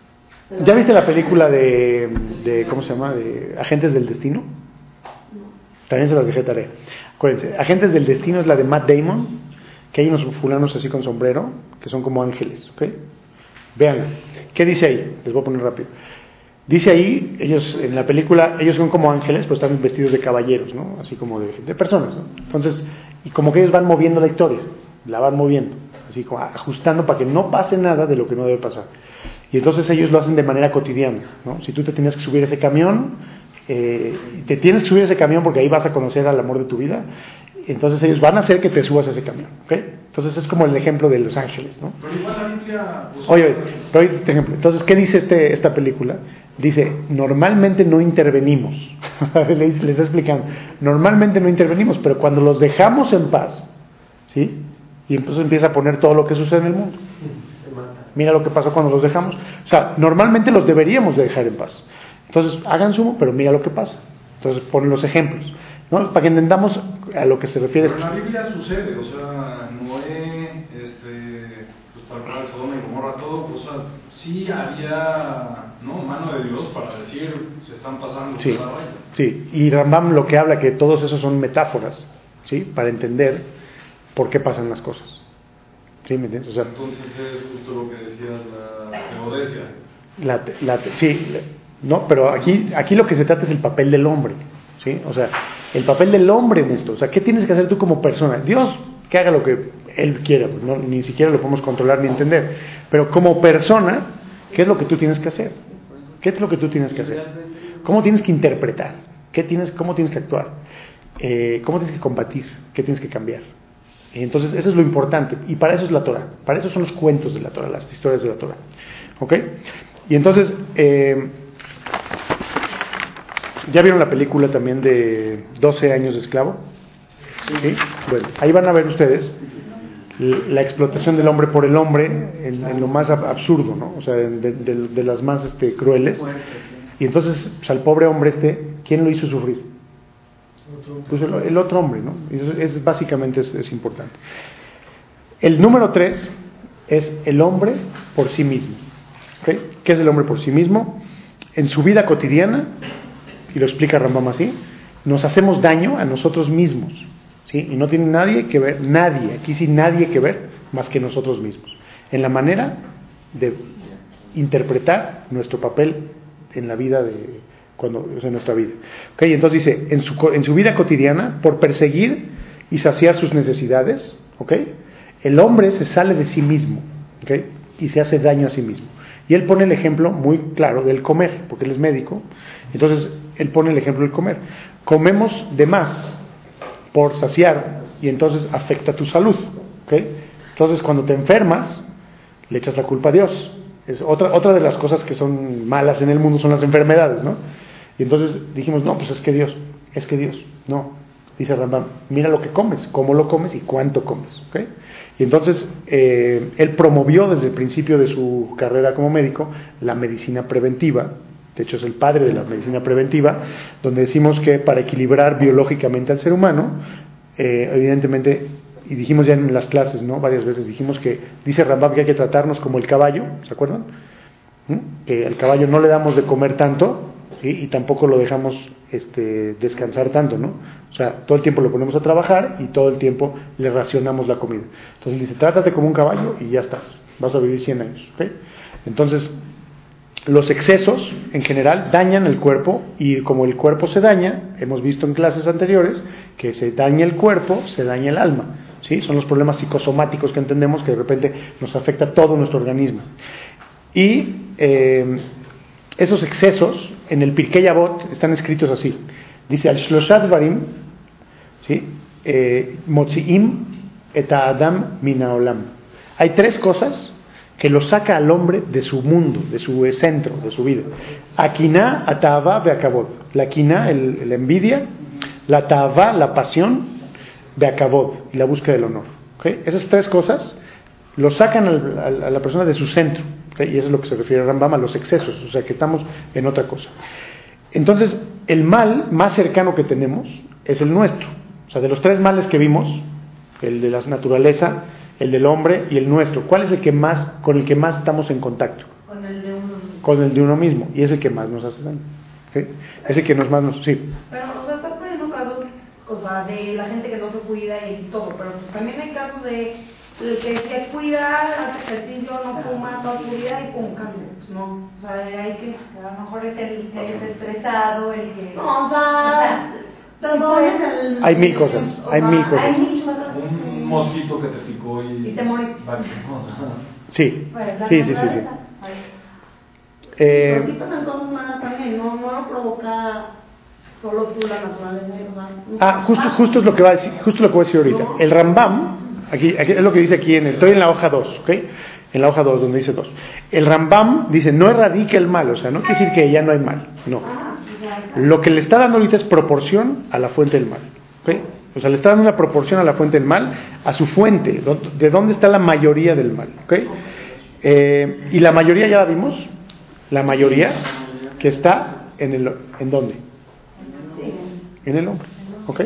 ¿Ya viste la película de, de ¿cómo se llama? De Agentes del Destino? También se las dejé tarea. Acuérdense, Agentes del Destino es la de Matt Damon, que hay unos fulanos así con sombrero, que son como ángeles, ¿ok? Vean, ¿qué dice ahí? Les voy a poner rápido. Dice ahí, ellos en la película, ellos son como ángeles, pues están vestidos de caballeros, ¿no? Así como de, de personas, ¿no? Entonces, y como que ellos van moviendo la historia, la van moviendo, así como ajustando para que no pase nada de lo que no debe pasar. Y entonces ellos lo hacen de manera cotidiana, ¿no? Si tú te tenías que subir a ese camión, eh, te tienes que subir a ese camión porque ahí vas a conocer al amor de tu vida, entonces ellos van a hacer que te subas a ese camión, ¿ok? Entonces es como el ejemplo de los ángeles, ¿no? Pero igual la Biblia... Pues, oye, oye, pero oye este ejemplo. Entonces, ¿qué dice este, esta película? Dice, normalmente no intervenimos. les, les está explicando. Normalmente no intervenimos, pero cuando los dejamos en paz, ¿sí? Y entonces empieza a poner todo lo que sucede en el mundo. Mira lo que pasó cuando los dejamos. O sea, normalmente los deberíamos de dejar en paz. Entonces, hagan sumo, pero mira lo que pasa. Entonces, ponen los ejemplos, ¿no? Para que entendamos a lo que se refiere. Pero en la Biblia sucede, o sea, Noé, este, pues tal cual, Sodoma y Gomorra, todo, o sea, sí había, ¿no? Mano de Dios para decir, se están pasando sí, la raya. Sí, y Rambam lo que habla, que todos esos son metáforas, ¿sí? Para entender por qué pasan las cosas. ¿Sí me entiendes? O sea, entonces es justo lo que decías, la teodesia. La, la, sí, no, pero aquí, aquí lo que se trata es el papel del hombre, ¿sí? O sea, el papel del hombre en esto. O sea, ¿qué tienes que hacer tú como persona? Dios, que haga lo que Él quiera, pues no, ni siquiera lo podemos controlar ni entender. Pero como persona, ¿qué es lo que tú tienes que hacer? ¿Qué es lo que tú tienes que hacer? ¿Cómo tienes que interpretar? ¿Qué tienes, ¿Cómo tienes que actuar? eh, cómo tienes que combatir, qué tienes que cambiar. Y entonces eso es lo importante, y para eso es la Torah, para eso son los cuentos de la Torah, las historias de la Torah. ¿Ok? Y entonces, eh, ¿ya vieron la película también de doce años de esclavo? ¿Sí? Bueno, ahí van a ver ustedes la explotación del hombre por el hombre en, en lo más absurdo, ¿no? O sea, de, de, de las más este, crueles. Y entonces, pues, al pobre hombre este, ¿quién lo hizo sufrir? Pues el, el otro hombre, ¿no? Y eso es, básicamente es, es importante. El número tres es el hombre por sí mismo. ¿Okay? ¿Qué es el hombre por sí mismo? En su vida cotidiana, y lo explica Rambam así, nos hacemos daño a nosotros mismos, ¿sí? Y no tiene nadie que ver, nadie, aquí sí nadie que ver, más que nosotros mismos, en la manera de interpretar nuestro papel en la vida de cuando, o sea, en nuestra vida. ¿Okay? Entonces dice, en su, en su vida cotidiana, por perseguir y saciar sus necesidades, ¿okay? El hombre se sale de sí mismo, ¿okay? Y se hace daño a sí mismo. Y él pone el ejemplo muy claro del comer, porque él es médico. Entonces, él pone el ejemplo del comer. Comemos de más por saciar y entonces afecta tu salud. ¿Okay? Entonces, cuando te enfermas, le echas la culpa a Dios. Es otra, otra de las cosas que son malas en el mundo son las enfermedades, ¿no? Y entonces dijimos, no, pues es que Dios, es que Dios. No, dice Rambam, mira lo que comes, cómo lo comes y cuánto comes. ¿Okay? Y entonces eh, él promovió desde el principio de su carrera como médico la medicina preventiva. De hecho es el padre de la medicina preventiva, donde decimos que para equilibrar biológicamente al ser humano, eh, evidentemente, y dijimos ya en las clases, ¿no? Varias veces dijimos que dice Rambam que hay que tratarnos como el caballo, ¿se acuerdan? ¿Mm? Que al caballo no le damos de comer tanto, ¿sí? Y tampoco lo dejamos este, descansar tanto, ¿no? O sea, todo el tiempo lo ponemos a trabajar y todo el tiempo le racionamos la comida. Entonces dice, trátate como un caballo y ya estás, vas a vivir cien años. ¿Okay? Entonces, los excesos en general dañan el cuerpo, y como el cuerpo se daña, hemos visto en clases anteriores que se daña el cuerpo, se daña el alma. ¿Sí? Son los problemas psicosomáticos que entendemos que de repente nos afecta todo nuestro organismo. Y eh, esos excesos en el Pirkei Avot están escritos así. Dice, al shloshat dvarim, ¿sí? eh, motziim et adam min haolam. Hay tres cosas que lo saca al hombre de su mundo, de su centro, de su vida. Akiná, atahava, veakavod. La kiná, el, la envidia, la atahava, la pasión, veakavod, y la búsqueda del honor. ¿Okay? Esas tres cosas lo sacan al, al, a la persona de su centro. ¿Okay? Y eso es lo que se refiere a Rambam, a los excesos, o sea que estamos en otra cosa. Entonces, el mal más cercano que tenemos es el nuestro. O sea, de los tres males que vimos, el de la naturaleza, el del hombre y el nuestro, ¿cuál es el que más, con el que más estamos en contacto? Con el de uno mismo. Con el de uno mismo, y es el que más nos hace daño. ¿Okay? Es el que nos más nos... Sí. Pero, o sea, estás poniendo casos, o sea, de la gente que no se cuida y todo, pero pues también hay casos de el que se cuida, hace ejercicio, no fuma toda su vida y pum, cambia. Pues no, o sea, hay que... A lo mejor es el que es estresado, el que... No, o sea, todo es el... Hay mil cosas, hay mil cosas. Hay mil cosas. Un mosquito que te picó y... Y te morís. Vale, o sea, Sí, Pues, la sí, sí, sí, sí. naturaleza. Eh, Pero sí pasan cosas malas también, no, no lo provoca solo tú la naturaleza. O sea, no ah, justo, justo es lo que va a decir, justo lo que voy a decir ahorita. El Rambam, aquí, aquí es lo que dice aquí en el, estoy en la hoja dos, ¿ok? En la hoja dos, donde dice dos. El Rambam dice, no erradica el mal, o sea, no quiere decir que ya no hay mal, no. Lo que le está dando ahorita es proporción a la fuente del mal, ¿ok? O sea, le está dando una proporción a la fuente del mal, a su fuente, de dónde está la mayoría del mal, ¿ok? Eh, y la mayoría ya la vimos, la mayoría que está en el, ¿en dónde? En el hombre, ¿ok?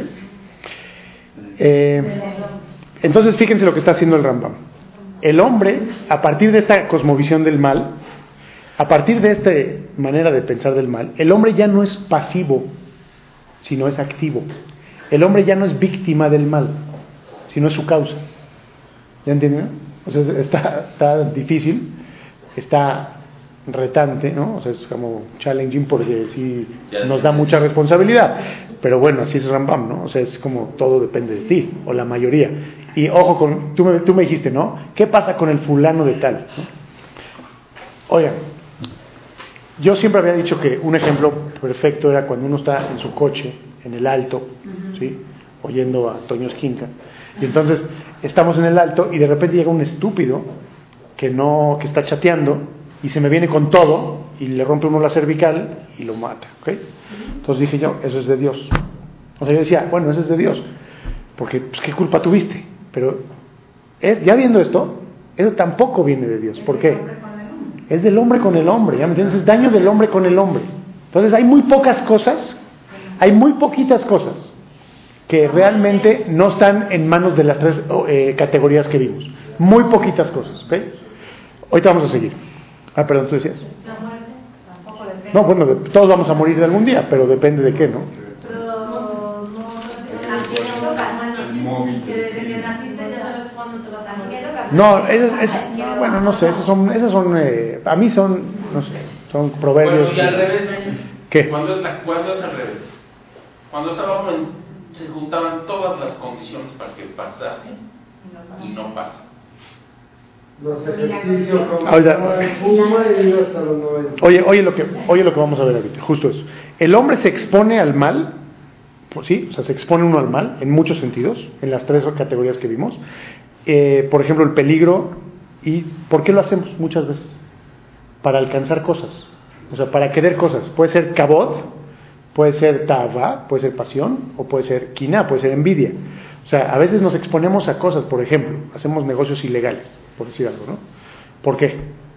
Eh, entonces fíjense lo que está haciendo el Rambam. El hombre, a partir de esta cosmovisión del mal, a partir de esta manera de pensar del mal, el hombre ya no es pasivo, sino es activo. El hombre ya no es víctima del mal, sino es su causa. ¿Ya entienden? O sea, está, está difícil, está retante, ¿no? O sea, es como challenging porque sí nos da mucha responsabilidad. Pero bueno, así es Rambam, ¿no? O sea, es como todo depende de ti, o la mayoría. Y ojo, con, tú, me, tú me dijiste, ¿no? ¿Qué pasa con el fulano de tal? ¿No? Oigan, yo siempre había dicho que un ejemplo perfecto era cuando uno está en su coche en el alto, ¿sí? Oyendo a Toño Esquinca. Y entonces estamos en el alto y de repente llega un estúpido que no que está chateando y se me viene con todo y le rompe uno la cervical y lo mata, ¿ok? Entonces dije yo, eso es de Dios. O sea, yo decía, bueno, eso es de Dios, porque pues, ¿qué culpa tuviste? Pero es, ya viendo esto, eso tampoco viene de Dios. ¿Por qué? Es del hombre con el hombre, ¿ya me entiendes? Es daño del hombre con el hombre. Entonces hay muy pocas cosas, hay muy poquitas cosas que realmente no están en manos de las tres eh, categorías que vimos. Muy poquitas cosas, ¿ok? Ahorita vamos a seguir. Ah, perdón, ¿tú decías? La muerte tampoco depende. No, bueno, de, todos vamos a morir de algún día, pero depende de qué, ¿no? Pero no, no, que desde que naciste ya sabes cuándo te vas a morir. No, es, es, no, bueno, no sé, esos son, esos son eh, a mí son, no sé, son proverbios. Bueno, y al revés, ¿qué? ¿Cuándo es, la, ¿Cuándo es al revés? Cuando estaba joven se juntaban todas las condiciones para que pasase y no pasa. Los ejercicios como Ahorita. Puma y iba hasta los noventa. Oye, oye lo que, oye lo que vamos a ver ahorita, justo eso. El hombre se expone al mal, pues sí, o sea, se expone uno al mal en muchos sentidos, en las tres categorías que vimos. Eh, por ejemplo, el peligro. ¿Y por qué lo hacemos muchas veces? Para alcanzar cosas, o sea, para querer cosas. Puede ser kabod, puede ser tava, puede ser pasión, o puede ser kiná, puede ser envidia. O sea, a veces nos exponemos a cosas, por ejemplo, hacemos negocios ilegales, por decir algo, ¿no? ¿Por qué?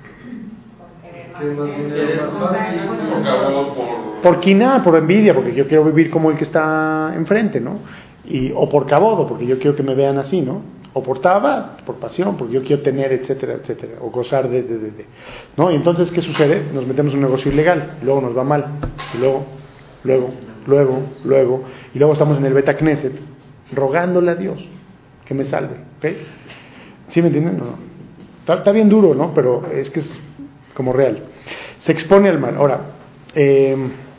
Por kiná, por envidia, porque yo quiero vivir como el que está enfrente, ¿no? Y, o por kabodo, porque yo quiero que me vean así, ¿no? O por tava, por pasión, porque yo quiero tener, etcétera, etcétera, o gozar de, de, de, de, ¿no? Y entonces, ¿qué sucede? Nos metemos en un negocio ilegal, luego nos va mal, y luego, luego, luego, luego, y luego estamos en el Beta Knesset, rogándole a Dios que me salve, ¿ok? ¿Sí me entienden? No, no. Está, está bien duro, ¿no? Pero es que es como real. Se expone al mal. Ahora, eh,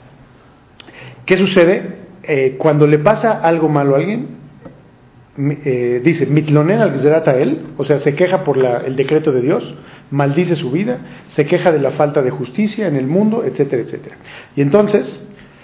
¿qué sucede? Eh, cuando le pasa algo malo a alguien, eh, dice, mitlonen al gzerat a él, o sea, se queja por la, el decreto de Dios, maldice su vida, se queja de la falta de justicia en el mundo, etcétera, etcétera. Y entonces,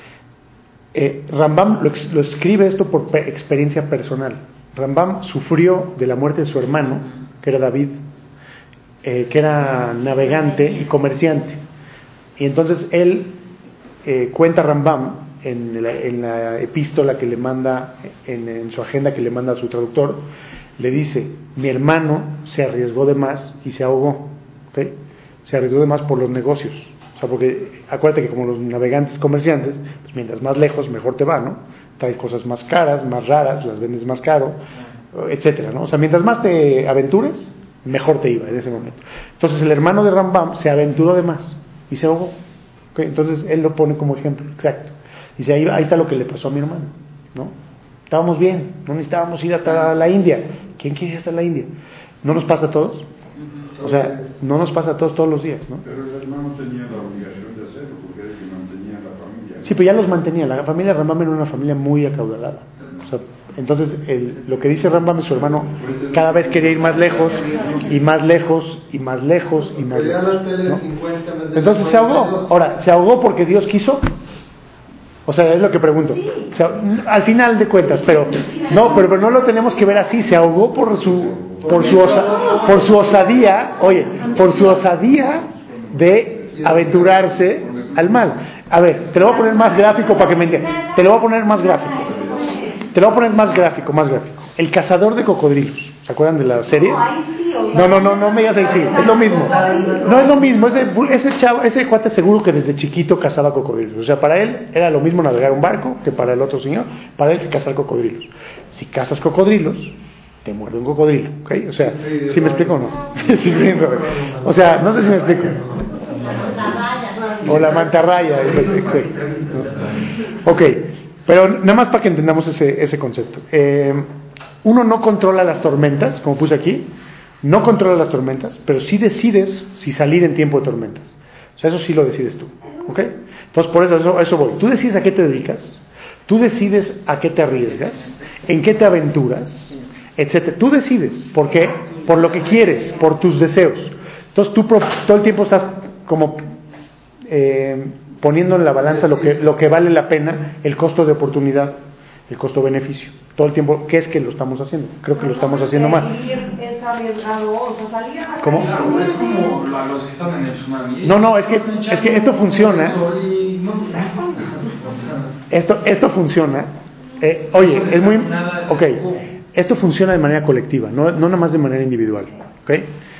eh, Rambam lo, lo escribe esto por experiencia personal. Rambam sufrió de la muerte de su hermano, que era David, eh, que era navegante y comerciante. Y entonces él eh, cuenta Rambam en la, en la epístola que le manda, en, en su agenda que le manda a su traductor, le dice, mi hermano se arriesgó de más y se ahogó, ¿okay? Se arriesgó de más por los negocios, o sea, porque acuérdate que como los navegantes comerciantes, pues mientras más lejos mejor te va, ¿no? Traes cosas más caras, más raras, las vendes más caro, etcétera, ¿no? O sea, mientras más te aventures, mejor te iba en ese momento. Entonces el hermano de Rambam se aventuró de más y se ahogó, ¿okay? Entonces él lo pone como ejemplo, exacto. Dice, ahí, ahí está lo que le pasó a mi hermano, ¿no? Estábamos bien, no necesitábamos ir hasta la India. ¿Quién quiere ir hasta la India? ¿No nos pasa a todos? O sea, no nos pasa a todos todos los días, ¿no? Pero el hermano tenía la obligación de hacerlo, porque era el que mantenía a la familia. Sí, pero ya los mantenía. La familia Rambam era una familia muy acaudalada. O sea, entonces, el, lo que dice Rambam es su hermano, cada vez quería ir más lejos, y más lejos, y más lejos, y más lejos, ¿no? Entonces se ahogó. Ahora, ¿se ahogó porque Dios quiso? O sea, es lo que pregunto. O sea, al final de cuentas, pero no, pero, pero no lo tenemos que ver así. Se ahogó por su, por su, osa, por su osadía, oye, por su osadía de aventurarse al mal. A ver, te lo voy a poner más gráfico para que me entiendas. Te lo voy a poner más gráfico. Te lo voy a poner más gráfico, más gráfico. El cazador de cocodrilos. ¿Se acuerdan de la serie? No, no, no, no me digas ahí sí. Es lo mismo. No es lo mismo. Ese, ese chavo, ese cuate seguro que desde chiquito cazaba cocodrilos. O sea, para él era lo mismo navegar un barco que para el otro señor. Para él que cazar cocodrilos. Si cazas cocodrilos, te muerde un cocodrilo, ¿ok? O sea, ¿sí me explico o no? O sea, no sé si me explico. O la mantarraya. Ok, pero nada más para que entendamos ese, ese concepto. Eh, uno no controla las tormentas, como puse aquí, no controla las tormentas, pero sí decides si salir en tiempo de tormentas. O sea, eso sí lo decides tú, ¿ok? Entonces, por eso, eso, eso voy. Tú decides a qué te dedicas, tú decides a qué te arriesgas, en qué te aventuras, etcétera. Tú decides, ¿por qué? Por lo que quieres, por tus deseos. Entonces, tú todo el tiempo estás como eh, poniendo en la balanza lo que, lo que vale la pena, el costo de oportunidad, el costo-beneficio. Todo el tiempo, ¿qué es que lo estamos haciendo? Creo que lo estamos haciendo mal. Es arriesgado, o sea, salir a la ¿Cómo? Claro, es como la- los que están en el tsunami. No, no, es que, es que esto funciona. Esto, esto funciona. Eh, oye, es muy... Ok, esto funciona de manera colectiva, no, no nada más de manera individual. ¿Ok?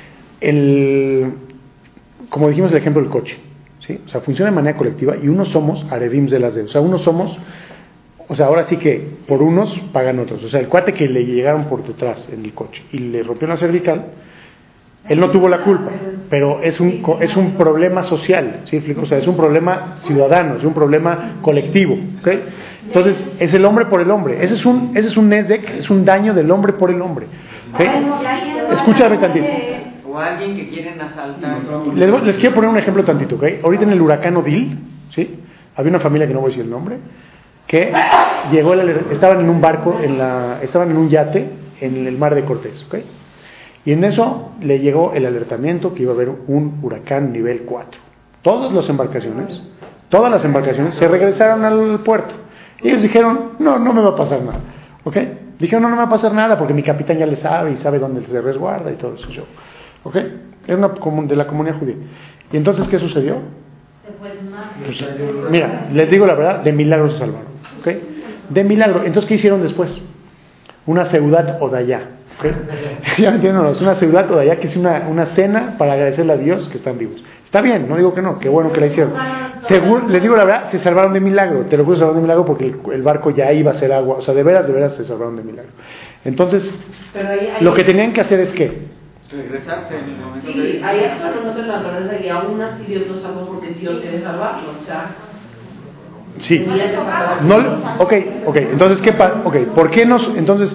El, como dijimos el ejemplo del coche, ¿sí? O sea, funciona de manera colectiva y unos somos arevims de las de, o sea, unos somos, o sea, ahora sí que por unos pagan otros. O sea, el cuate que le llegaron por detrás en el coche y le rompió una cervical, él no tuvo la culpa, pero es un es un problema social, ¿sí? O sea, es un problema ciudadano, es un problema colectivo, ¿ok? Entonces, es el hombre por el hombre. Ese es un ese es un Nesdek, es un daño del hombre por el hombre, ¿ok? Escúchame tantito. O alguien que quieren asaltar. Les, voy- les quiero poner un ejemplo tantito, ¿ok? Ahorita en el huracán Odil, ¿sí? Había una familia que no voy a decir el nombre, que llegó, el, estaban en un barco, en la, estaban en un yate en el mar de Cortés, ¿ok? Y en eso le llegó el alertamiento que iba a haber un huracán nivel cuatro. Todas las embarcaciones, todas las embarcaciones se regresaron al puerto. Y ellos dijeron, no, no me va a pasar nada, ¿ok? Dijeron, no, no me va a pasar nada porque mi capitán ya le sabe y sabe dónde se resguarda y todo eso. Yo, ¿ok? Era una comun- de la comunidad judía. ¿Y entonces qué sucedió? Pues, mira, les digo la verdad, de milagro se salvaron, ¿ok? De milagro. Entonces, ¿qué hicieron después? Una Seudat Odayá, ¿ok? Ya me entienden, es una Seudat Odayá que es una, una cena para agradecerle a Dios que están vivos. Está bien, no digo que no, qué bueno que la hicieron. Según, les digo la verdad, se salvaron de milagro, te lo juro, se salvaron de milagro porque el, el barco ya iba a ser agua, o sea, de veras, de veras se salvaron de milagro. Entonces, Pero ahí, ahí, lo que tenían que hacer es que, Regresarse en el momento sí, de... ahí está hablando de la naturaleza y aún así Dios nos salvó porque Dios quiere salvarlo, o sea... sí, tenía que pasar. no, ok, ok, entonces, ¿qué pasa? Ok, ¿por qué nos, entonces,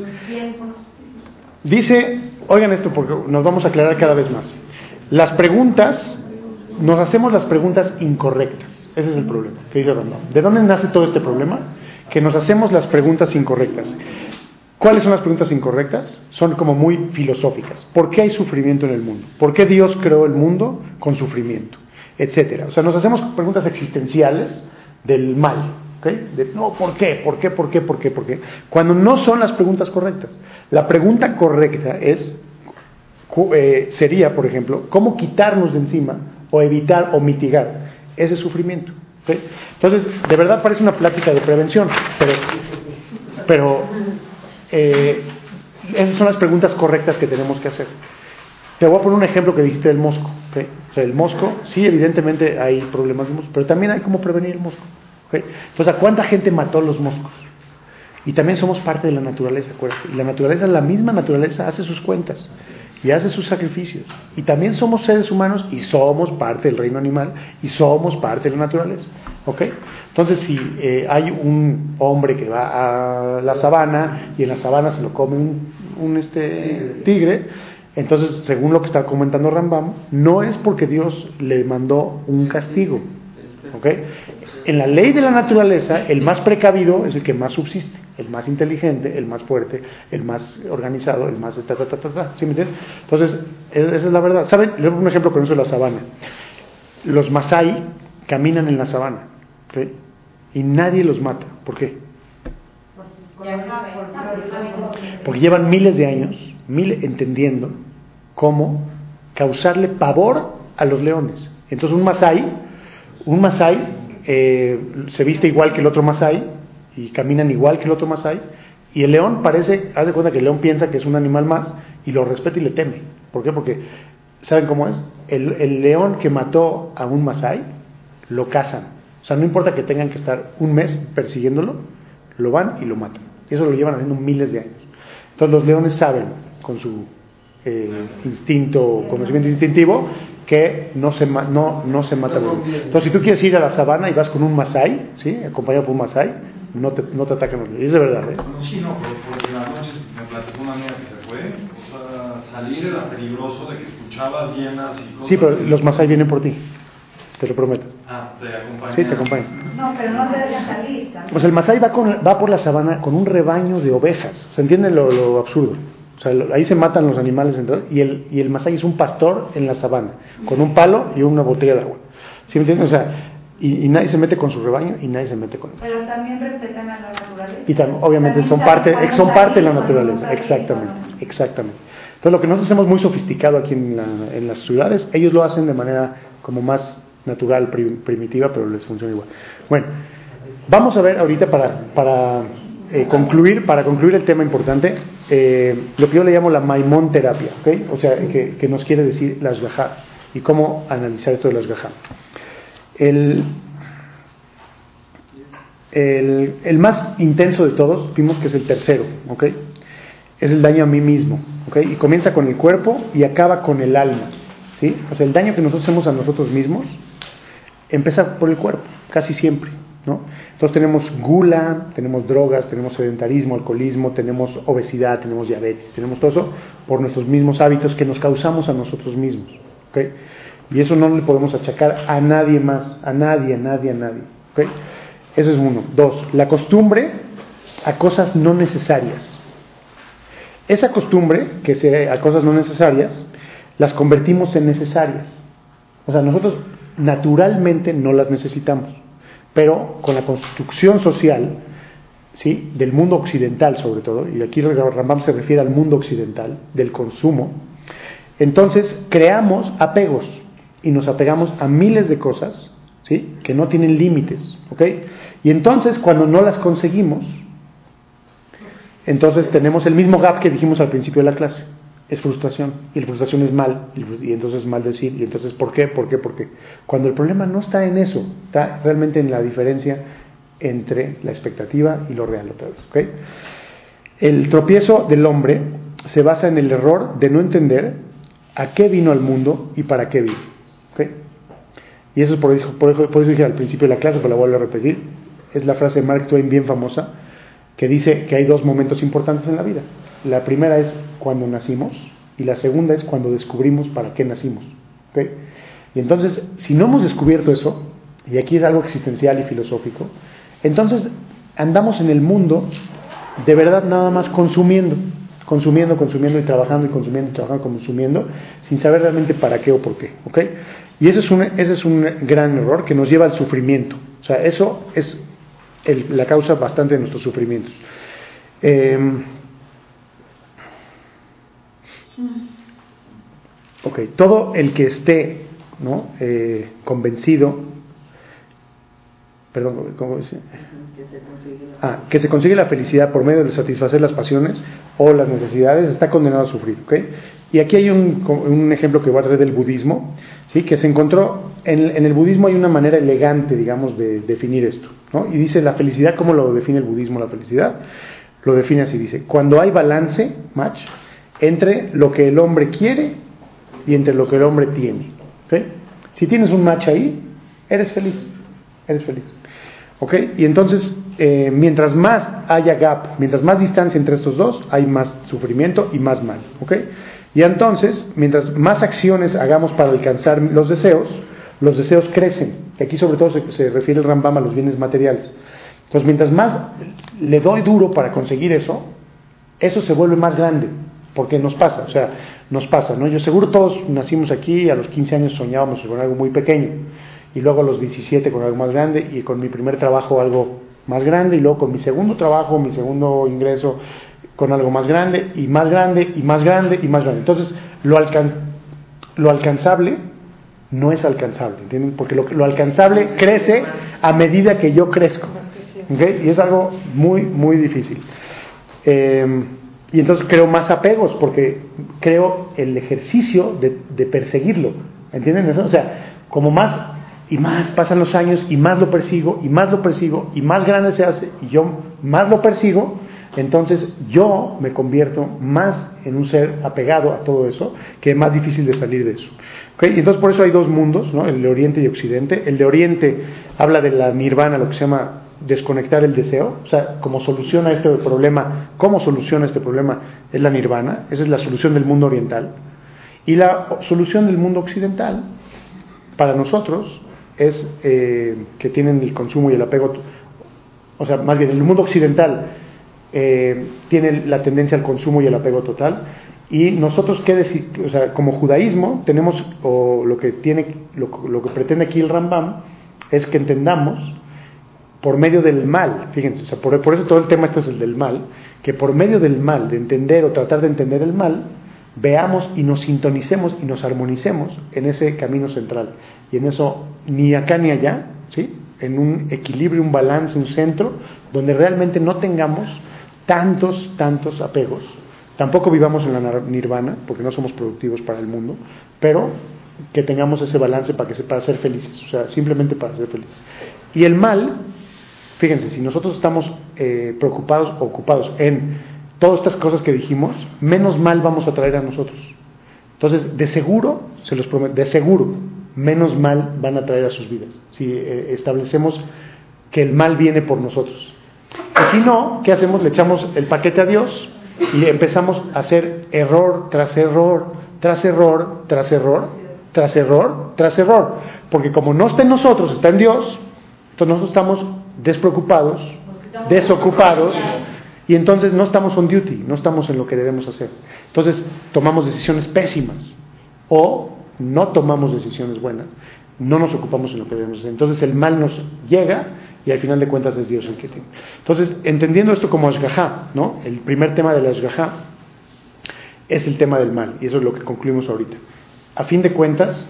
dice, oigan esto porque nos vamos a aclarar cada vez más. Las preguntas, nos hacemos las preguntas incorrectas. Ese es el problema, que dice Randall. ¿De dónde nace todo este problema? Que nos hacemos las preguntas incorrectas. ¿Cuáles son las preguntas incorrectas? Son como muy filosóficas. ¿Por qué hay sufrimiento en el mundo? ¿Por qué Dios creó el mundo con sufrimiento? Etcétera. O sea, nos hacemos preguntas existenciales del mal. ¿Okay? De, no, ¿por qué? ¿Por qué? ¿Por qué? ¿Por qué? ¿Por qué? Cuando no son las preguntas correctas. La pregunta correcta es, eh, sería, por ejemplo, ¿cómo quitarnos de encima o evitar o mitigar ese sufrimiento? ¿Okay? Entonces, de verdad parece una plática de prevención, pero, pero eh, esas son las preguntas correctas que tenemos que hacer. Te voy a poner un ejemplo que dijiste del mosco. ¿Okay? O sea, el mosco, sí, evidentemente hay problemas de mosco, pero también hay cómo prevenir el mosco. ¿Okay? Entonces, ¿a cuánta gente mató los moscos? Y también somos parte de la naturaleza, acuérdate. Y la naturaleza, la misma naturaleza, hace sus cuentas y hace sus sacrificios. Y también somos seres humanos y somos parte del reino animal y somos parte de la naturaleza. ¿Ok? Entonces, si eh, hay un hombre que va a la sabana y en la sabana se lo come un, un este, tigre, entonces, según lo que está comentando Rambam, no es porque Dios le mandó un castigo. ¿Ok? En la ley de la naturaleza, el más precavido es el que más subsiste, el más inteligente, el más fuerte, el más organizado, el más... Ta, ta, ta, ta, ta. ¿Sí me entiendes? Entonces, esa es la verdad. ¿Saben? Les doy un ejemplo con eso de la sabana. Los Masái caminan en la sabana, ¿okay? Y nadie los mata. ¿Por qué? Porque llevan miles de años mil, entendiendo cómo causarle pavor a los leones. Entonces un Masái, un Masái eh, se viste igual que el otro Masái y caminan igual que el otro Masái, y el león parece, haz de cuenta que el león piensa que es un animal más y lo respeta y le teme. ¿Por qué? Porque, ¿saben cómo es? El, el león que mató a un Masái lo cazan. O sea, no importa que tengan que estar un mes persiguiéndolo, lo van y lo matan. Y eso lo llevan haciendo miles de años. Entonces los leones saben, con su eh, instinto, conocimiento instintivo, que no se, ma- no, no se mata. Entonces, si tú quieres ir a la sabana y vas con un Masái, ¿sí? Acompañado por un Masái, no te, no te atacan los leones. Y es de verdad, ¿eh? No, sí, no, pero porque en las noches me platicó una amiga que se fue, o sea, salir era peligroso, de que escuchabas llenas y cosas. Sí, pero así. los Masái vienen por ti, te lo prometo. Ah, te acompañan. Sí, te acompañan. No, pero no te dejan salir. Pues el Masái va, con, va por la sabana con un rebaño de ovejas. ¿Se entiende lo, lo absurdo? O sea, lo, ahí se matan los animales entonces, y el, y el Masái es un pastor en la sabana, con un palo y una botella de agua. ¿Sí me entiendes? O sea, Y, y nadie se mete con su rebaño y nadie se mete con ellos. Pero también respetan a la naturaleza. Y tam, obviamente también son parte, son parte de la naturaleza, exactamente, exactamente. Entonces lo que nosotros hacemos muy sofisticado aquí en, la, en las ciudades, ellos lo hacen de manera como más natural, prim, primitiva, pero les funciona igual. Bueno, vamos a ver ahorita para, para eh, concluir, para concluir el tema importante, eh, lo que yo le llamo la Maimón terapia, ¿okay? O sea, que, que nos quiere decir la Ashgajá y cómo analizar esto de la Ashgajá. El, el, el más intenso de todos, vimos que es el tercero, ¿ok? Es el daño a mí mismo, ¿ok? Y comienza con el cuerpo y acaba con el alma, ¿sí? O sea, el daño que nosotros hacemos a nosotros mismos empieza por el cuerpo, casi siempre, ¿no? Entonces tenemos gula, tenemos drogas, tenemos sedentarismo, alcoholismo, tenemos obesidad, tenemos diabetes, tenemos todo eso por nuestros mismos hábitos que nos causamos a nosotros mismos, ¿ok? Y eso no le podemos achacar a nadie más, a nadie, a nadie, a nadie, ¿ok? Eso es uno. Dos, la costumbre a cosas no necesarias. Esa costumbre, que sea a cosas no necesarias, las convertimos en necesarias. O sea, nosotros naturalmente no las necesitamos, pero con la construcción social, ¿sí?, del mundo occidental sobre todo, y aquí Rambam se refiere al mundo occidental, del consumo, entonces creamos apegos y nos apegamos a miles de cosas, ¿sí?, que no tienen límites, ¿ok? Y entonces cuando no las conseguimos, entonces tenemos el mismo gap que dijimos al principio de la clase. Es frustración, y la frustración es mal, y entonces es maldecir, y entonces ¿por qué? ¿Por qué? ¿Por qué? Cuando el problema no está en eso, está realmente en la diferencia entre la expectativa y lo real otra vez, ¿ok? El tropiezo del hombre se basa en el error de no entender a qué vino al mundo y para qué vino, ¿ok? Y eso es por eso, por eso, por eso dije al principio de la clase, pero la vuelvo a repetir, es la frase de Mark Twain bien famosa, que dice que hay dos momentos importantes en la vida. La primera es cuando nacimos y la segunda es cuando descubrimos para qué nacimos, ¿okay? Y entonces, si no hemos descubierto eso, y aquí es algo existencial y filosófico, entonces andamos en el mundo de verdad nada más consumiendo, consumiendo, consumiendo y trabajando y consumiendo y trabajando, consumiendo, sin saber realmente para qué o por qué, ¿ok? Y ese es un, ese es un gran error que nos lleva al sufrimiento. O sea, eso es el, la causa bastante de nuestros sufrimientos. Eh, ok, todo el que esté, ¿no?, eh, convencido, perdón, ¿cómo dice? Ah, que se consigue la felicidad por medio de satisfacer las pasiones o las necesidades, está condenado a sufrir, ¿ok? Y aquí hay un, un ejemplo que voy a traer del budismo, ¿sí?, que se encontró, en, en el budismo hay una manera elegante, digamos, de definir esto, ¿no? Y dice la felicidad, ¿cómo lo define el budismo la felicidad? Lo define así, dice, cuando hay balance, match, entre lo que el hombre quiere y entre lo que el hombre tiene, ¿ok? Si tienes un match ahí, eres feliz, eres feliz, ¿ok? Y entonces, eh, mientras más haya gap, mientras más distancia entre estos dos, hay más sufrimiento y más mal, ¿ok? Y entonces, mientras más acciones hagamos para alcanzar los deseos, los deseos crecen. Y aquí sobre todo se, se refiere el Rambam a los bienes materiales. Entonces, mientras más le doy duro para conseguir eso, eso se vuelve más grande. Porque nos pasa, o sea, nos pasa, ¿no? Yo seguro todos nacimos aquí, a los quince años soñábamos con algo muy pequeño, y luego a los diecisiete con algo más grande, y con mi primer trabajo algo más grande, y luego con mi segundo trabajo, mi segundo ingreso, con algo más grande, y más grande, y más grande, y más grande. Entonces, lo, alcan- lo alcanzable no es alcanzable, ¿entienden? Porque lo, lo alcanzable crece a medida que yo crezco, ¿okay? Y es algo muy, muy difícil. Eh, Y entonces creo más apegos, porque creo el ejercicio de, de perseguirlo, ¿entienden eso? O sea, como más y más pasan los años y más lo persigo y más lo persigo y más grande se hace y yo más lo persigo, entonces yo me convierto más en un ser apegado a todo eso, que es más difícil de salir de eso. ¿Okay? Y entonces por eso hay dos mundos, ¿no?, el de Oriente y Occidente. El de Oriente habla de la nirvana, lo que se llama desconectar el deseo, o sea, como solución a este problema, ¿cómo soluciona este problema? Es la nirvana, esa es la solución del mundo oriental. Y la solución del mundo occidental, para nosotros, es eh, que tienen el consumo y el apego, o sea, más bien, el mundo occidental eh, tiene la tendencia al consumo y el apego total, y nosotros, ¿qué decir? O sea, como judaísmo, tenemos, o lo que tiene, lo, lo que pretende aquí el Rambam, es que entendamos por medio del mal, fíjense, o sea, por, por eso todo el tema este es el del mal, que por medio del mal, de entender o tratar de entender el mal, veamos y nos sintonicemos y nos armonicemos en ese camino central. Y en eso, ni acá ni allá, ¿sí? En un equilibrio, un balance, un centro, donde realmente no tengamos tantos, tantos apegos. Tampoco vivamos en la nirvana, porque no somos productivos para el mundo, pero que tengamos ese balance para, que se, para ser felices, o sea, simplemente para ser felices. Y el mal, fíjense, si nosotros estamos eh, preocupados o ocupados en todas estas cosas que dijimos, menos mal vamos a traer a nosotros. Entonces, de seguro, se los prometo, de seguro, menos mal van a traer a sus vidas, si eh, establecemos que el mal viene por nosotros. Y si no, ¿qué hacemos? Le echamos el paquete a Dios y empezamos a hacer error tras error, tras error, tras error, tras error, tras error. Porque como no está en nosotros, está en Dios, entonces nosotros estamos despreocupados, desocupados, y entonces no estamos on duty, no estamos en lo que debemos hacer. Entonces tomamos decisiones pésimas, o no tomamos decisiones buenas, no nos ocupamos en lo que debemos hacer. Entonces el mal nos llega, y al final de cuentas es Dios el que tiene. Entonces, entendiendo esto como Ashgajá, ¿no? El primer tema de la Ashgajá es el tema del mal, y eso es lo que concluimos ahorita. A fin de cuentas,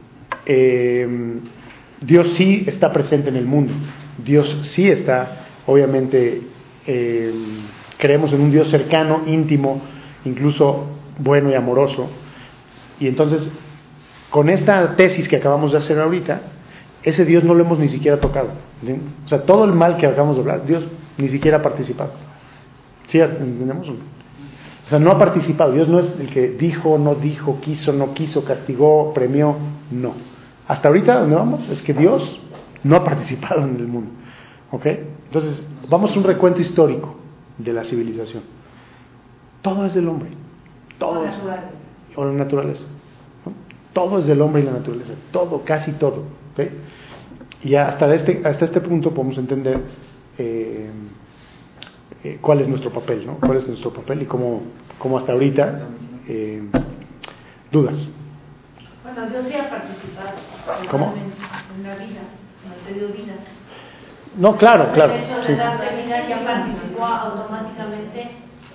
eh, Dios sí está presente en el mundo. Dios sí está, obviamente, eh, creemos en un Dios cercano, íntimo, incluso bueno y amoroso. Y entonces, con esta tesis que acabamos de hacer ahorita, ese Dios no lo hemos ni siquiera tocado. ¿Sí? O sea, todo el mal que acabamos de hablar, Dios ni siquiera ha participado. ¿Sí? ¿Entendemos? O sea, no ha participado. Dios no es el que dijo, no dijo, quiso, no quiso, castigó, premió. No. Hasta ahorita, ¿dónde vamos? Es que Dios no ha participado en el mundo. ¿Ok? Entonces, vamos a un recuento histórico de la civilización. Todo es del hombre. Todo es. O la naturaleza. ¿No? Todo es del hombre y la naturaleza. Todo, casi todo. ¿Ok? Y hasta este, hasta este punto podemos entender eh, eh, cuál es nuestro papel, ¿no? Cuál es nuestro papel y cómo, cómo hasta ahorita eh, dudas. Bueno, Dios sí ha participado. ¿Cómo? En la vida, no te dio vida. No, claro, claro. El hecho de Sí. darte vida ya participó automáticamente.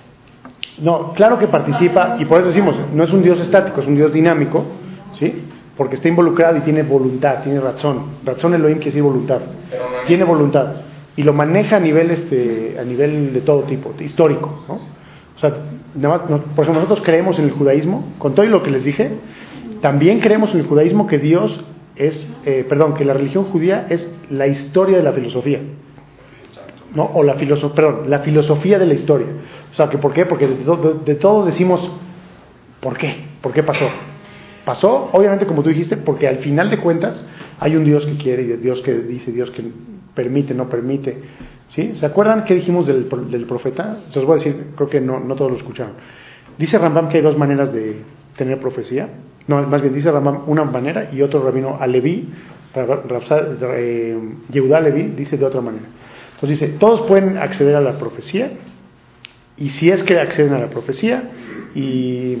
No, claro que participa, y por eso decimos, no es un Dios estático, es un Dios dinámico, ¿sí? Porque está involucrado y tiene voluntad, tiene razón. Razón Elohim quiere decir voluntad. Tiene voluntad. Y lo maneja a nivel este a nivel de todo tipo, histórico, ¿no? O sea, nada más, por ejemplo, nosotros creemos en el judaísmo, con todo lo que les dije, también creemos en el judaísmo que Dios es, eh, perdón, que la religión judía es la historia de la filosofía, ¿no? O la filosofía, perdón, la filosofía de la historia. O sea, que ¿por qué? Porque de todo, de, de todo decimos, ¿por qué? ¿Por qué pasó? Pasó, obviamente, como tú dijiste, porque al final de cuentas hay un Dios que quiere y Dios que dice, Dios que permite, no permite. ¿Sí? ¿Se acuerdan qué dijimos del, del profeta? Se los voy a decir, creo que no, no todos lo escucharon. Dice Rambam que hay dos maneras de tener profecía. No, más bien dice Rambam una manera y otro rabino Alevi, eh, Yehudá Alevi, dice de otra manera. Entonces dice, todos pueden acceder a la profecía, y si es que acceden a la profecía y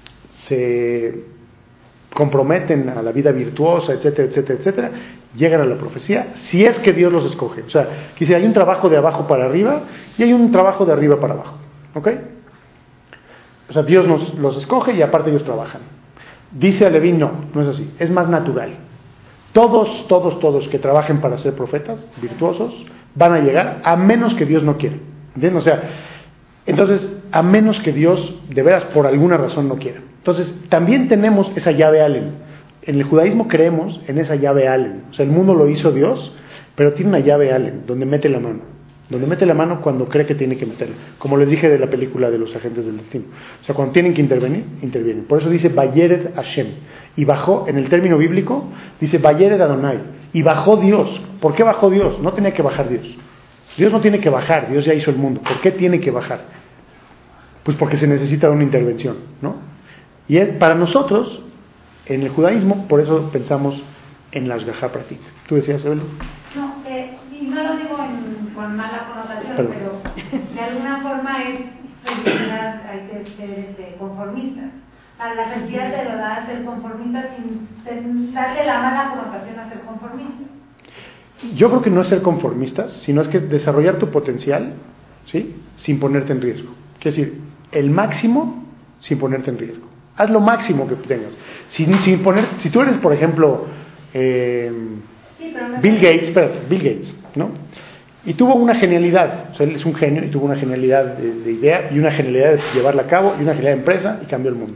se comprometen a la vida virtuosa, etcétera, etcétera, etcétera, llegan a la profecía, si es que Dios los escoge. O sea, que si hay un trabajo de abajo para arriba y hay un trabajo de arriba para abajo. ¿Ok? O sea, Dios nos, los escoge y aparte ellos trabajan. Dice Alevi, no, no es así, es más natural. Todos, todos, todos que trabajen para ser profetas virtuosos van a llegar, a menos que Dios no quiera. ¿Entienden? O sea, entonces, a menos que Dios de veras por alguna razón no quiera. Entonces, también tenemos esa llave Allen. En el judaísmo creemos en esa llave Allen. O sea, el mundo lo hizo Dios, pero tiene una llave Allen, donde mete la mano. Donde mete la mano cuando cree que tiene que meterla. Como les dije de la película de los agentes del destino. O sea, cuando tienen que intervenir, intervienen. Por eso dice Vayered Hashem. Y bajó, en el término bíblico, dice Vayered Adonai. Y bajó Dios. ¿Por qué bajó Dios? No tenía que bajar Dios. Dios no tiene que bajar, Dios ya hizo el mundo. ¿Por qué tiene que bajar? Pues porque se necesita una intervención, ¿no? Y es, para nosotros, en el judaísmo, por eso pensamos en la Ashgajá Pratit. ¿Tú decías, Evelyn? No, eh, y no lo digo en, con mala connotación, Perdón. pero de alguna forma es felicidad, hay que ser este, conformistas. A la felicidad te lo da ser conformista sin, sin darle la mala connotación a ser conformista. Yo creo que no es ser conformistas, sino es que desarrollar tu potencial, ¿sí?, sin ponerte en riesgo. Quiere decir, el máximo sin ponerte en riesgo. Haz lo máximo que tengas. Sin, sin poner, si tú eres, por ejemplo, eh, Sí, pero no Bill sé. Gates, espérate, Bill Gates, ¿no? Y tuvo una genialidad, o sea, él es un genio y tuvo una genialidad de, de idea y una genialidad de llevarla a cabo y una genialidad de empresa y cambió el mundo.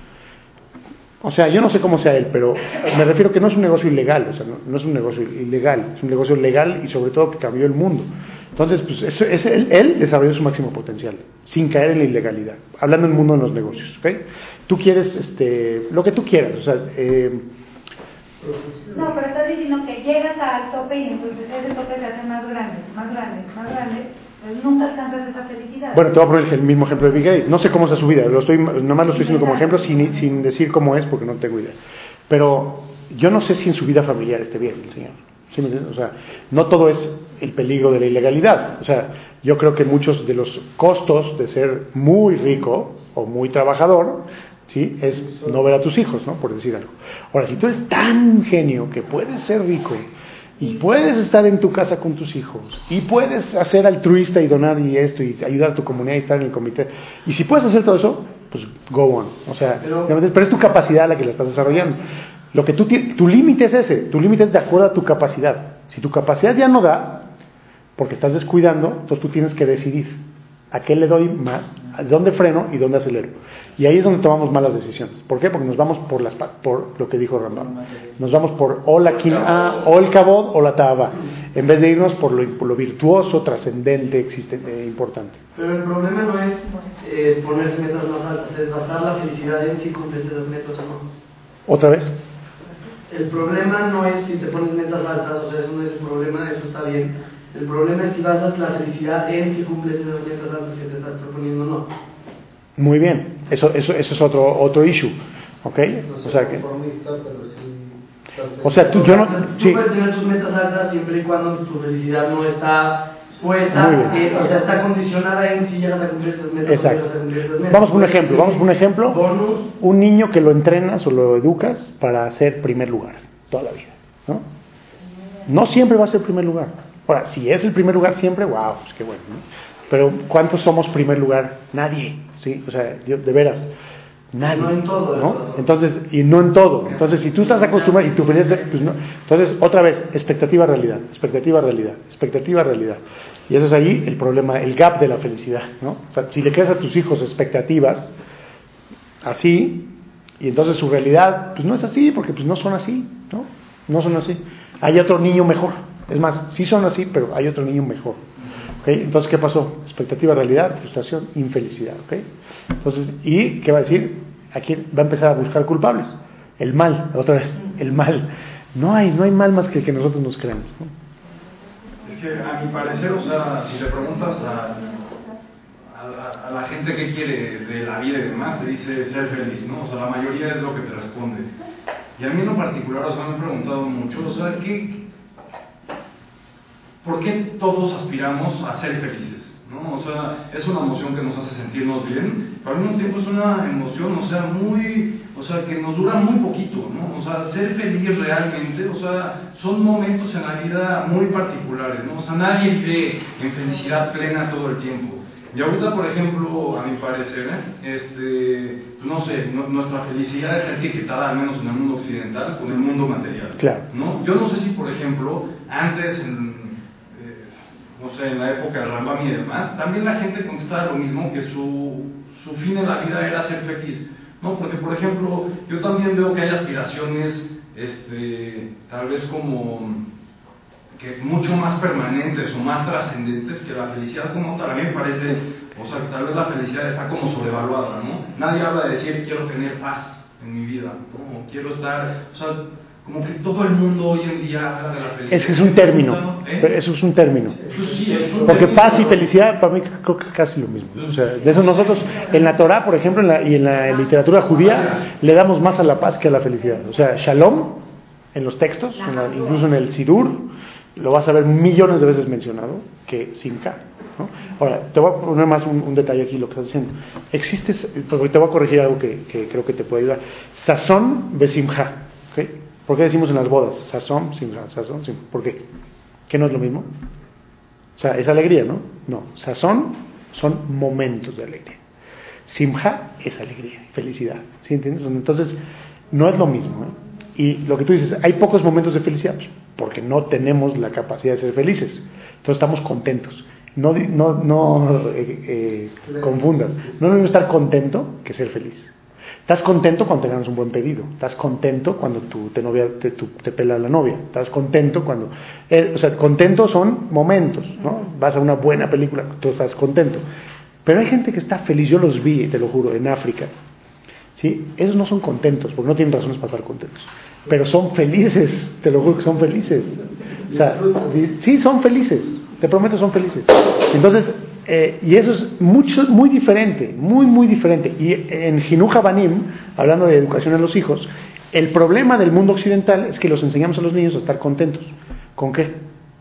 O sea, yo no sé cómo sea él, pero me refiero que no es un negocio ilegal, o sea, no, no es un negocio ilegal, es un negocio legal y sobre todo que cambió el mundo. Entonces, pues eso, es él, él desarrolló su máximo potencial, sin caer en la ilegalidad, hablando del mundo de los negocios, ¿ok? Tú quieres, este, lo que tú quieras, o sea, eh, No, pero estás diciendo que llegas al tope y entonces ese tope se hace más grande, más grande, más grande, pues nunca alcanzas esa felicidad. bueno, te voy a poner el mismo ejemplo de Bill Gates. No sé cómo es su vida, lo estoy, nomás lo estoy diciendo como ejemplo sin, sin decir cómo es porque no tengo idea. Pero yo no sé si en su vida familiar esté bien el señor. ¿Sí me entiendes? O sea, no todo es el peligro de la ilegalidad. O sea, yo creo que muchos de los costos de ser muy rico o muy trabajador, ¿sí?, es no ver a tus hijos, ¿no?, por decir algo. Ahora, si tú eres tan genio que puedes ser rico y puedes estar en tu casa con tus hijos y puedes hacer altruista y donar y esto y ayudar a tu comunidad y estar en el comité, y si puedes hacer todo eso, pues go on. O sea, Pero, pero es tu capacidad la que la estás desarrollando. Lo que tú tienes, tu límite es ese, tu límite es de acuerdo a tu capacidad. Si tu capacidad ya no da, porque estás descuidando, entonces tú tienes que decidir a qué le doy más, a dónde freno y dónde acelero. Y ahí es donde tomamos malas decisiones. ¿Por qué? Porque nos vamos por las por lo que dijo Rambam. Nos vamos por o la quin'a, o el kabod, o la ta'ava, en vez de irnos por lo, por lo virtuoso, trascendente, existente, importante. pero el problema no es eh, ponerse metas más altas, es basar la felicidad en si cumples esas metas o no. ¿Otra vez? El problema no es si te pones metas altas, o sea, eso no es el problema, eso está bien. El problema es si basas la felicidad en si cumples esas metas altas que te estás proponiendo o no. Muy bien, eso, eso, eso es otro, otro issue, ¿ok? No O sea que, conformista, pero sí. o sea, tú, yo no, Tú sí, puedes tener tus metas altas siempre y cuando tu felicidad no está puesta, Muy bien. eh, o sea, está condicionada en si llegas a cumplir esas metas o no exacto. llegas a cumplir esas metas. Vamos por un ejemplo, vamos por un ejemplo, Bonus. un niño que lo entrenas o lo educas para ser primer lugar toda la vida, ¿no? No siempre va a ser primer lugar. Ahora, si es el primer lugar siempre, wow, pues qué bueno, ¿no? Pero ¿cuántos somos primer lugar? Nadie, ¿sí? O sea, yo, de veras, nadie. No en todo, ¿no? ¿no? Entonces, y no en todo. Entonces, si tú estás acostumbrado y tu felicidad, pues no. Entonces, otra vez, expectativa, realidad, expectativa, realidad, expectativa, realidad. Y eso es ahí el problema, el gap de la felicidad, ¿no? O sea, si le creas a tus hijos expectativas así, y entonces su realidad, pues no es así, porque pues no son así, ¿no? No son así. Hay otro niño mejor. Es más, sí son así, pero hay otro niño mejor. ¿Okay? Entonces, ¿qué pasó? Expectativa, realidad, frustración, infelicidad. ¿Okay? Entonces, ¿y qué va a decir? Aquí va a empezar a buscar culpables. El mal, otra vez, el mal. No hay, no hay mal más que el que nosotros nos creemos, ¿no? Es que a mi parecer, o sea, si le preguntas a, a, la, a la gente que quiere de la vida y demás, te dice ser feliz, ¿no? O sea, la mayoría es lo que te responde. Y a mí en lo particular, o sea, me he preguntado mucho, o sea, ¿qué, ¿por qué todos aspiramos a ser felices? ¿No? O sea, es una emoción que nos hace sentirnos bien, pero al mismo tiempo es una emoción, o sea, muy, o sea, que nos dura muy poquito, ¿no? O sea, ser feliz realmente, o sea, son momentos en la vida muy particulares, ¿no? O sea, nadie vive en felicidad plena todo el tiempo. Y ahorita, por ejemplo, a mi parecer, ¿eh? este, pues no sé, no, nuestra felicidad está etiquetada, al menos en el mundo occidental, con el mundo material. Claro. ¿No? Yo no sé si, por ejemplo, antes, en, eh, no sé, en la época de Rambam y demás, también la gente contestaba lo mismo, que su, su fin en la vida era ser feliz, ¿no? Porque, por ejemplo, yo también veo que hay aspiraciones, este, tal vez como que mucho más permanentes o más trascendentes que la felicidad como tal. A mí me parece, o sea, que tal vez la felicidad está como sobrevaluada, ¿no? Nadie habla de decir quiero tener paz en mi vida, ¿no? O quiero estar, o sea, como que todo el mundo hoy en día habla de la felicidad. Es que es un término, ¿Eh? pero eso es un término. Pues sí, es un Porque término, paz y pero- felicidad para mí creo que casi lo mismo. O sea, de eso nosotros en la Torá, por ejemplo, en la, y en la literatura judía, le damos más a la paz que a la felicidad. O sea, shalom en los textos, en la- incluso en el Sidur, lo vas a ver millones de veces mencionado que simka, ¿no? Ahora, te voy a poner más un, un detalle aquí lo que estás diciendo. Existe, porque te voy a corregir algo que, que creo que te puede ayudar. Sazón besimja, ¿ok? ¿Por qué decimos en las bodas? Sazón, simja, sazón, simja. ¿Por qué? ¿Qué no es lo mismo? O sea, es alegría, ¿no? No, sazón son momentos de alegría. Simja es alegría, felicidad, ¿sí entiendes? Entonces, no es lo mismo, ¿eh? Y lo que tú dices, hay pocos momentos de felicidad, pues, porque no tenemos la capacidad de ser felices. Entonces estamos contentos. No, no, no eh, eh, confundas. No es lo mismo estar contento que ser feliz. Estás contento cuando te ganas un buen pedido. Estás contento cuando tu te, novia, te, tu, te pela la novia. Estás contento cuando... Eh, o sea, contento son momentos, ¿no? Vas a una buena película, tú estás contento. Pero hay gente que está feliz. Yo los vi, te lo juro, en África. ¿Sí? Esos no son contentos, porque no tienen razones para estar contentos. Pero son felices, te lo juro que son felices. O sea, sí, son felices. Te prometo, son felices. Entonces, eh, y eso es mucho, muy diferente, muy, muy diferente. Y en Jinuja Banim, hablando de educación a los hijos, el problema del mundo occidental es que los enseñamos a los niños a estar contentos. ¿Con qué?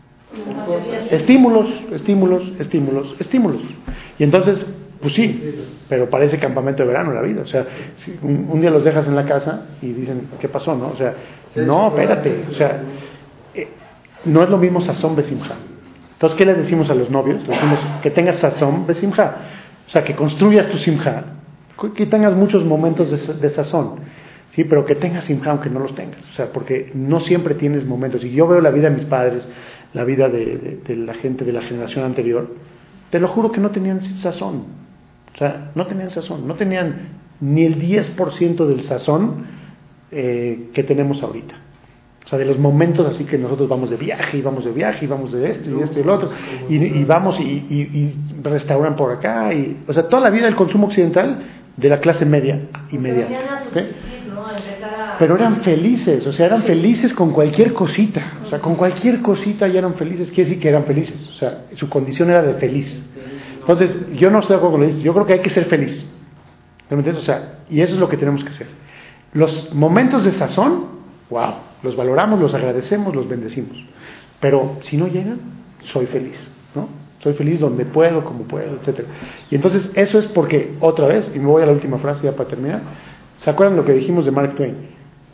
Estímulos, estímulos, estímulos, estímulos. Y entonces, pues sí, pero parece campamento de verano la vida. O sea, si un, un día los dejas en la casa y dicen, ¿qué pasó? ¿No? O sea, no, espérate. O sea, eh, no es lo mismo sazón besimja. Entonces, ¿qué les decimos a los novios? Les decimos que tengas sazón besimja. O sea, que construyas tu simja, que tengas muchos momentos de, de sazón. Sí, pero que tengas simja aunque no los tengas. O sea, porque no siempre tienes momentos. Y yo veo la vida de mis padres, la vida de, de, de la gente de la generación anterior, te lo juro que no tenían sazón. O sea, no tenían sazón, no tenían ni el diez por ciento del sazón eh, que tenemos ahorita. O sea, de los momentos así que nosotros vamos de viaje, y vamos de viaje, y vamos de esto, y de esto, y lo otro, y, y vamos y, y, y restauran por acá, y, o sea, toda la vida del consumo occidental de la clase media y media. ¿Okay? Pero eran felices, o sea, eran felices con cualquier cosita, o sea, con cualquier cosita ya eran felices, quiere decir que eran felices, o sea, su condición era de feliz. Entonces, yo no estoy de acuerdo con lo que dices, yo creo que hay que ser feliz. ¿Me entiendes? O sea, y eso es lo que tenemos que hacer. Los momentos de sazón, wow, los valoramos, los agradecemos, los bendecimos. Pero si no llegan, soy feliz, ¿no? Soy feliz donde puedo, como puedo, etcétera. Y entonces, eso es porque, otra vez, y me voy a la última frase ya para terminar, ¿se acuerdan lo que dijimos de Mark Twain?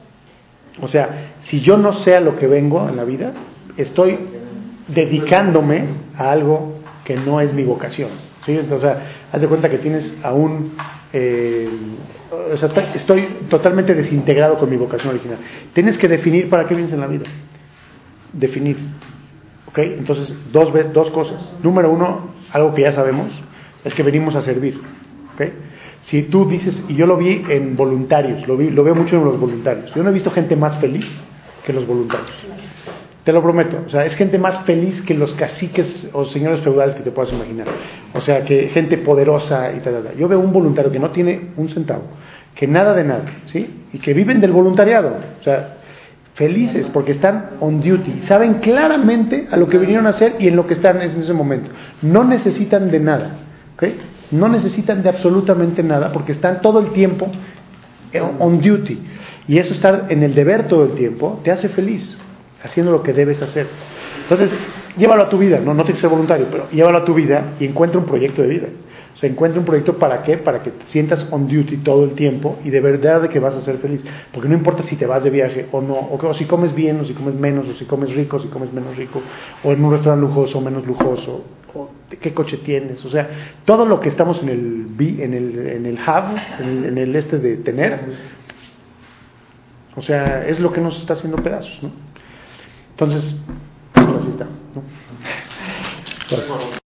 O sea, si yo no sé a lo que vengo en la vida, estoy dedicándome a algo que no es mi vocación, ¿sí? Entonces, o sea, haz de cuenta que tienes aún, eh, o sea, estoy totalmente desintegrado con mi vocación original. Tienes que definir para qué vienes en la vida. Definir, ¿ok? Entonces, dos, dos cosas. Número uno, algo que ya sabemos, es que venimos a servir, ¿ok? Si tú dices, y yo lo vi en voluntarios, lo, vi, lo veo mucho en los voluntarios. Yo no he visto gente más feliz que los voluntarios. Te lo prometo, o sea, es gente más feliz que los caciques o señores feudales que te puedas imaginar. O sea, que gente poderosa y tal, tal, tal. Yo veo un voluntario que no tiene un centavo, que nada de nada, ¿sí? Y que viven del voluntariado, o sea, felices porque están on duty, saben claramente a lo que vinieron a hacer y en lo que están en ese momento. No necesitan de nada, ¿ok? No necesitan de absolutamente nada porque están todo el tiempo on duty. Y eso, estar en el deber todo el tiempo, te hace feliz, haciendo lo que debes hacer. Entonces, llévalo a tu vida, no, no tienes que ser voluntario, pero llévalo a tu vida y encuentra un proyecto de vida. O sea, encuentra un proyecto ¿para qué? Para que te sientas on duty todo el tiempo y de verdad de que vas a ser feliz. Porque no importa si te vas de viaje o no, o, que, o si comes bien o si comes menos, o si comes rico o si comes menos rico, o en un restaurante lujoso o menos lujoso, o qué coche tienes. O sea, todo lo que estamos en el en el, en el hub, en el, en el este de tener, o sea, es lo que nos está haciendo pedazos, ¿no? Entonces, así está, ¿no? Entonces,